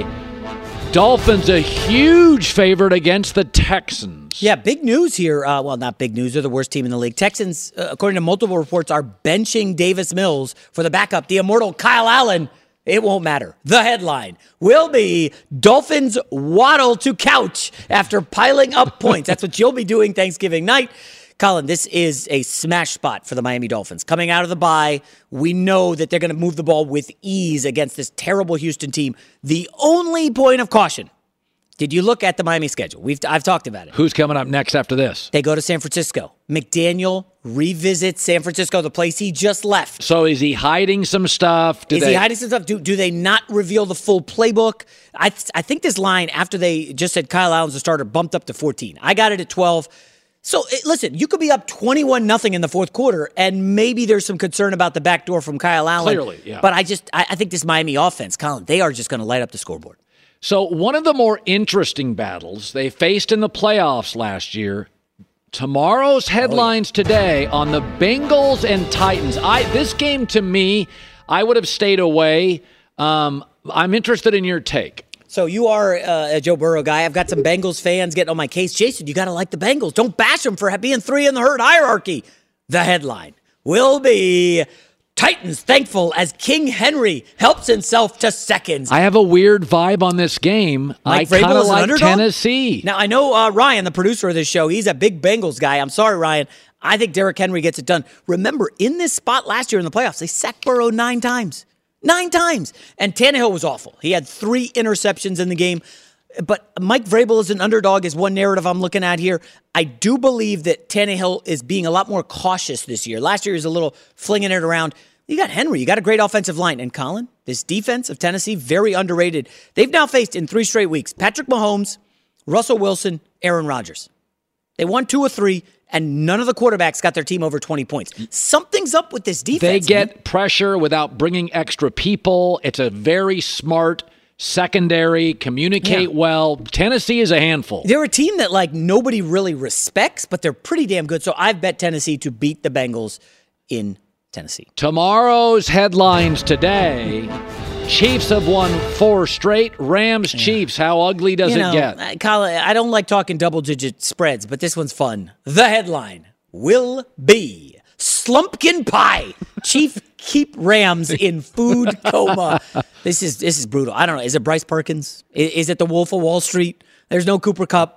Dolphins a huge favorite against the Texans. Yeah, big news here. Uh, well, not big news. They're the worst team in the league. Texans, uh, according to multiple reports, are benching Davis Mills for the backup, the immortal Kyle Allen. It won't matter. The headline will be Dolphins waddle to couch after piling up points. That's what you'll be doing Thanksgiving night. Colin, this is a smash spot for the Miami Dolphins. Coming out of the bye, we know that they're going to move the ball with ease against this terrible Houston team. The only point of caution, did you look at the Miami schedule? We've I've talked about it. Who's coming up next after this? They go to San Francisco. McDaniel revisits San Francisco, the place he just left. So is he hiding some stuff? Do is they... he hiding some stuff? Do, do they not reveal the full playbook? I th- I think this line, after they just said Kyle Allen's the starter, bumped up to fourteen. I got it at twelve. So, listen, you could be up twenty-one nothing in the fourth quarter, and maybe there's some concern about the back door from Kyle Allen. Clearly, yeah. But I just, I, I think this Miami offense, Colin, they are just going to light up the scoreboard. So, one of the more interesting battles they faced in the playoffs last year, tomorrow's headlines oh, yeah. today on the Bengals and Titans. I This game, to me, I would have stayed away. Um, I'm interested in your take. So you are uh, a Joe Burrow guy. I've got some Bengals fans getting on my case. Jason, you got to like the Bengals. Don't bash them for being three in the herd hierarchy. The headline will be Titans thankful as King Henry helps himself to seconds. I have a weird vibe on this game. Mike I kind of like like Tennessee. Now, I know uh, Ryan, the producer of this show, he's a big Bengals guy. I'm sorry, Ryan. I think Derrick Henry gets it done. Remember, in this spot last year in the playoffs, they sacked Burrow nine times. Nine times. And Tannehill was awful. He had three interceptions in the game. But Mike Vrabel is an underdog is one narrative I'm looking at here. I do believe that Tannehill is being a lot more cautious this year. Last year he was a little flinging it around. You got Henry. You got a great offensive line. And Colin, this defense of Tennessee, very underrated. They've now faced in three straight weeks Patrick Mahomes, Russell Wilson, Aaron Rodgers. They won two or three. And none of the quarterbacks got their team over twenty points. Something's up with this defense. They get man. pressure without bringing extra people. It's a very smart secondary, communicate yeah. well. Tennessee is a handful. They're a team that like nobody really respects, but they're pretty damn good. So I've bet Tennessee to beat the Bengals in Tennessee. Tomorrow's headlines today. Chiefs have won four straight. Rams, yeah. Chiefs. How ugly does you know, it get? Colin, I don't like talking double-digit spreads, but this one's fun. The headline will be Slumpkin Pie. Chief keep Rams in food coma. This is this is brutal. I don't know. Is it Bryce Perkins? Is, is it the Wolf of Wall Street? There's no Cooper Kupp.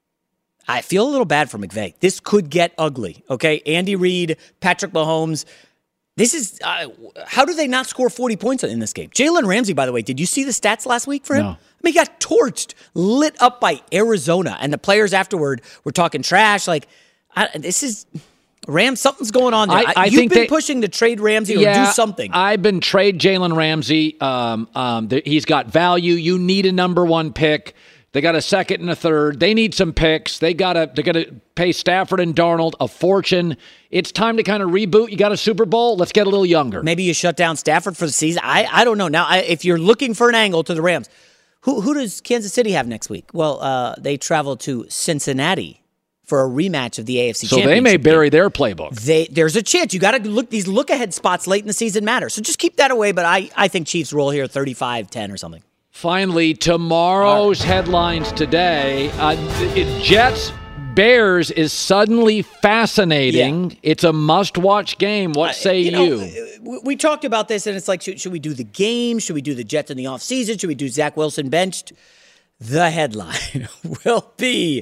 I feel a little bad for McVay. This could get ugly, okay? Andy Reid, Patrick Mahomes. This is, uh, how do they not score forty points in this game? Jalen Ramsey, by the way, did you see the stats last week for him? No. I mean, he got torched, lit up by Arizona, and the players afterward were talking trash. Like, I, this is, Rams, something's going on there. I, I You've think been they, pushing to trade Ramsey or yeah, do something. I've been trade Jalen Ramsey. Um, um, th- he's got value. You need a number one pick. They got a second and a third. They need some picks. They got to they got to pay Stafford and Darnold a fortune. It's time to kind of reboot. You got a Super Bowl. Let's get a little younger. Maybe you shut down Stafford for the season. I, I don't know. Now, I, if you're looking for an angle to the Rams, who who does Kansas City have next week? Well, uh, they travel to Cincinnati for a rematch of the A F C so Championship. So they may bury game. their playbook. They, there's a chance. You got to look. These look-ahead spots late in the season matter. So just keep that away. But I, I think Chiefs roll here thirty-five ten or something. Finally, tomorrow's right. headlines today. Uh, it, Jets Bears is suddenly fascinating. Yeah. It's a must-watch game. What say uh, you? you? Know, we talked about this, and it's like, should, should we do the game? Should we do the Jets in the offseason? Should we do Zach Wilson benched? The headline will be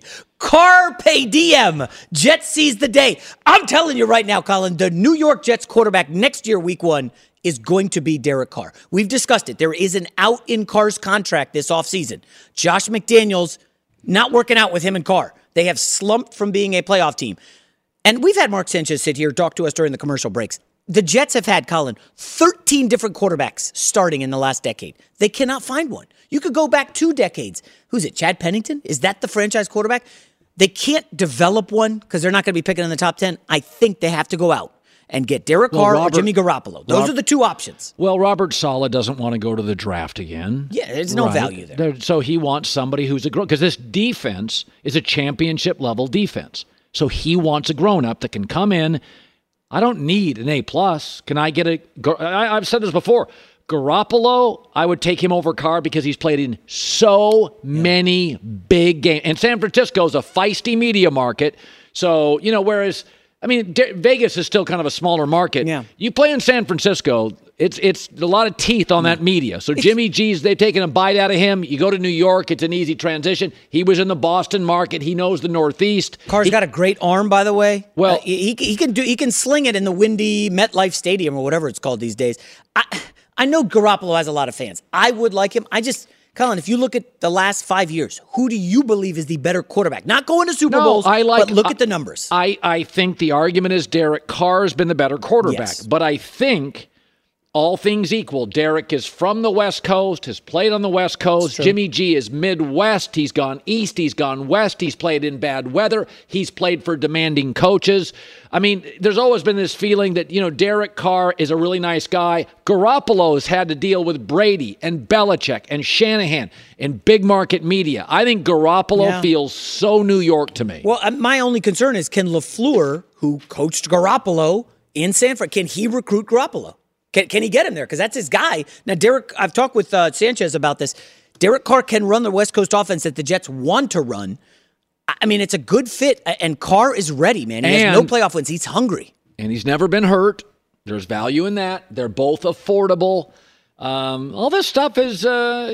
Carpe Diem. Jets seize the day. I'm telling you right now, Colin, the New York Jets quarterback next year, week one, is going to be Derek Carr. We've discussed it. There is an out in Carr's contract this offseason. Josh McDaniels not working out with him and Carr. They have slumped from being a playoff team. And we've had Mark Sanchez sit here, talk to us during the commercial breaks. The Jets have had, Colin, thirteen different quarterbacks starting in the last decade. They cannot find one. You could go back two decades. Who's it, Chad Pennington? Is that the franchise quarterback? They can't develop one because they're not going to be picking in the top ten. I think they have to go out and get Derek Carr well, Robert, or Jimmy Garoppolo. Those Rob, are the two options. Well, Robert Saleh doesn't want to go to the draft again. Yeah, there's no right. value there. there. So he wants somebody who's a grown, because this defense is a championship-level defense. So he wants a grown-up that can come in. I don't need an A-plus. Can I get a – I've said this before. Garoppolo, I would take him over Carr because he's played in so yeah. many big games. And San Francisco's a feisty media market. So, you know, whereas – I mean, De- Vegas is still kind of a smaller market. Yeah. You play in San Francisco, it's it's a lot of teeth on that media. So Jimmy G's, they've taken a bite out of him. You go to New York, it's an easy transition. He was in the Boston market. He knows the Northeast. Carr's he, got a great arm, by the way. Well, uh, he he can do he can sling it in the windy MetLife Stadium or whatever it's called these days. I I know Garoppolo has a lot of fans. I would like him. I just Colin, if you look at the last five years, who do you believe is the better quarterback? Not going to Super no, Bowls, I like, but look I, at the numbers. I, I think the argument is Derek Carr's been the better quarterback. Yes. But I think, all things equal, Derek is from the West Coast, has played on the West Coast. Jimmy G is Midwest. He's gone East. He's gone West. He's played in bad weather. He's played for demanding coaches. I mean, there's always been this feeling that, you know, Derek Carr is a really nice guy. Garoppolo's had to deal with Brady and Belichick and Shanahan and big market media. I think Garoppolo yeah. feels so New York to me. Well, my only concern is, can LaFleur, who coached Garoppolo in San Fran, can he recruit Garoppolo? Can, can he get him there? Because that's his guy. Now, Derek, I've talked with uh, Sanchez about this. Derek Carr can run the West Coast offense that the Jets want to run. I mean, it's a good fit, and Carr is ready, man. He and, has no playoff wins. He's hungry. And he's never been hurt. There's value in that. They're both affordable. Um, all this stuff is... Uh,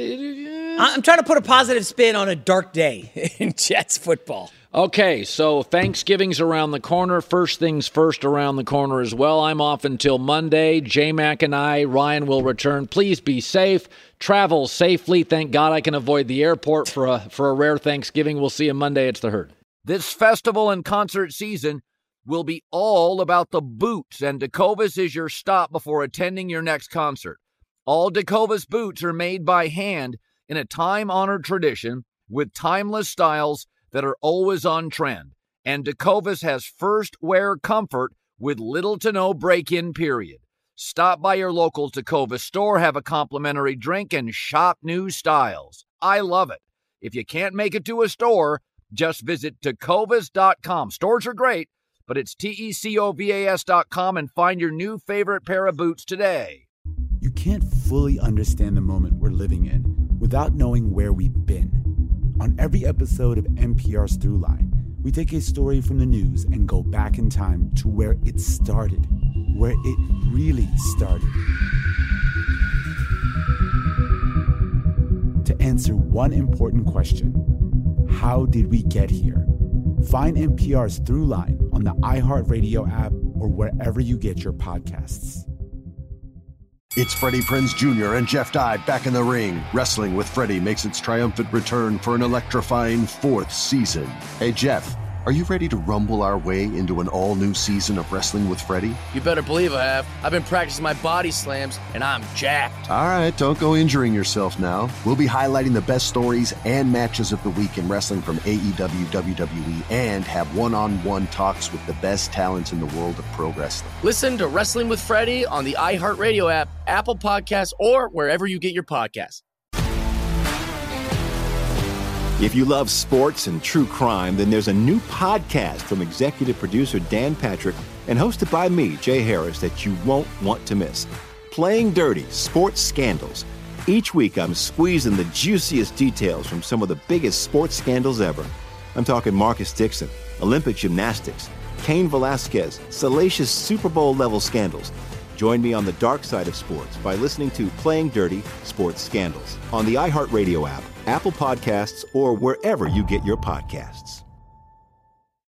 I'm trying to put a positive spin on a dark day in Jets football. Okay, so Thanksgiving's around the corner. First things first around the corner as well. I'm off until Monday. J-Mac and I, Ryan, will return. Please be safe. Travel safely. Thank God I can avoid the airport for a for a rare Thanksgiving. We'll see you Monday. It's The Herd. This festival and concert season will be all about the boots, and Tecovas is your stop before attending your next concert. All Tecovas boots are made by hand in a time-honored tradition with timeless styles that are always on trend. And Tecovas has first wear comfort with little to no break-in period. Stop by your local Tecovas store, have a complimentary drink, and shop new styles. I love it. If you can't make it to a store, just visit tecovas dot com. Stores are great, but it's T E C O V A S dot com and find your new favorite pair of boots today. You can't fully understand the moment we're living in without knowing where we've been. On every episode of N P R's Throughline, we take a story from the news and go back in time to where it started, where it really started. To answer one important question, how did we get here? Find N P R's Throughline on the iHeartRadio app or wherever you get your podcasts. It's Freddie Prinze Junior and Jeff Dye back in the ring. Wrestling with Freddie makes its triumphant return for an electrifying fourth season. Hey, Jeff, are you ready to rumble our way into an all-new season of Wrestling with Freddie? You better believe I have. I've been practicing my body slams, and I'm jacked. All right, don't go injuring yourself now. We'll be highlighting the best stories and matches of the week in wrestling from A E W, W W E, and have one-on-one talks with the best talents in the world of pro wrestling. Listen to Wrestling with Freddie on the iHeartRadio app, Apple Podcasts, or wherever you get your podcasts. If you love sports and true crime, then there's a new podcast from executive producer Dan Patrick and hosted by me, Jay Harris, that you won't want to miss. Playing Dirty: Sports Scandals. Each week, I'm squeezing the juiciest details from some of the biggest sports scandals ever. I'm talking Marcus Dixon, Olympic gymnastics, Cain Velasquez, salacious Super Bowl-level scandals. Join me on the dark side of sports by listening to Playing Dirty Sports Scandals on the iHeartRadio app, Apple Podcasts, or wherever you get your podcasts.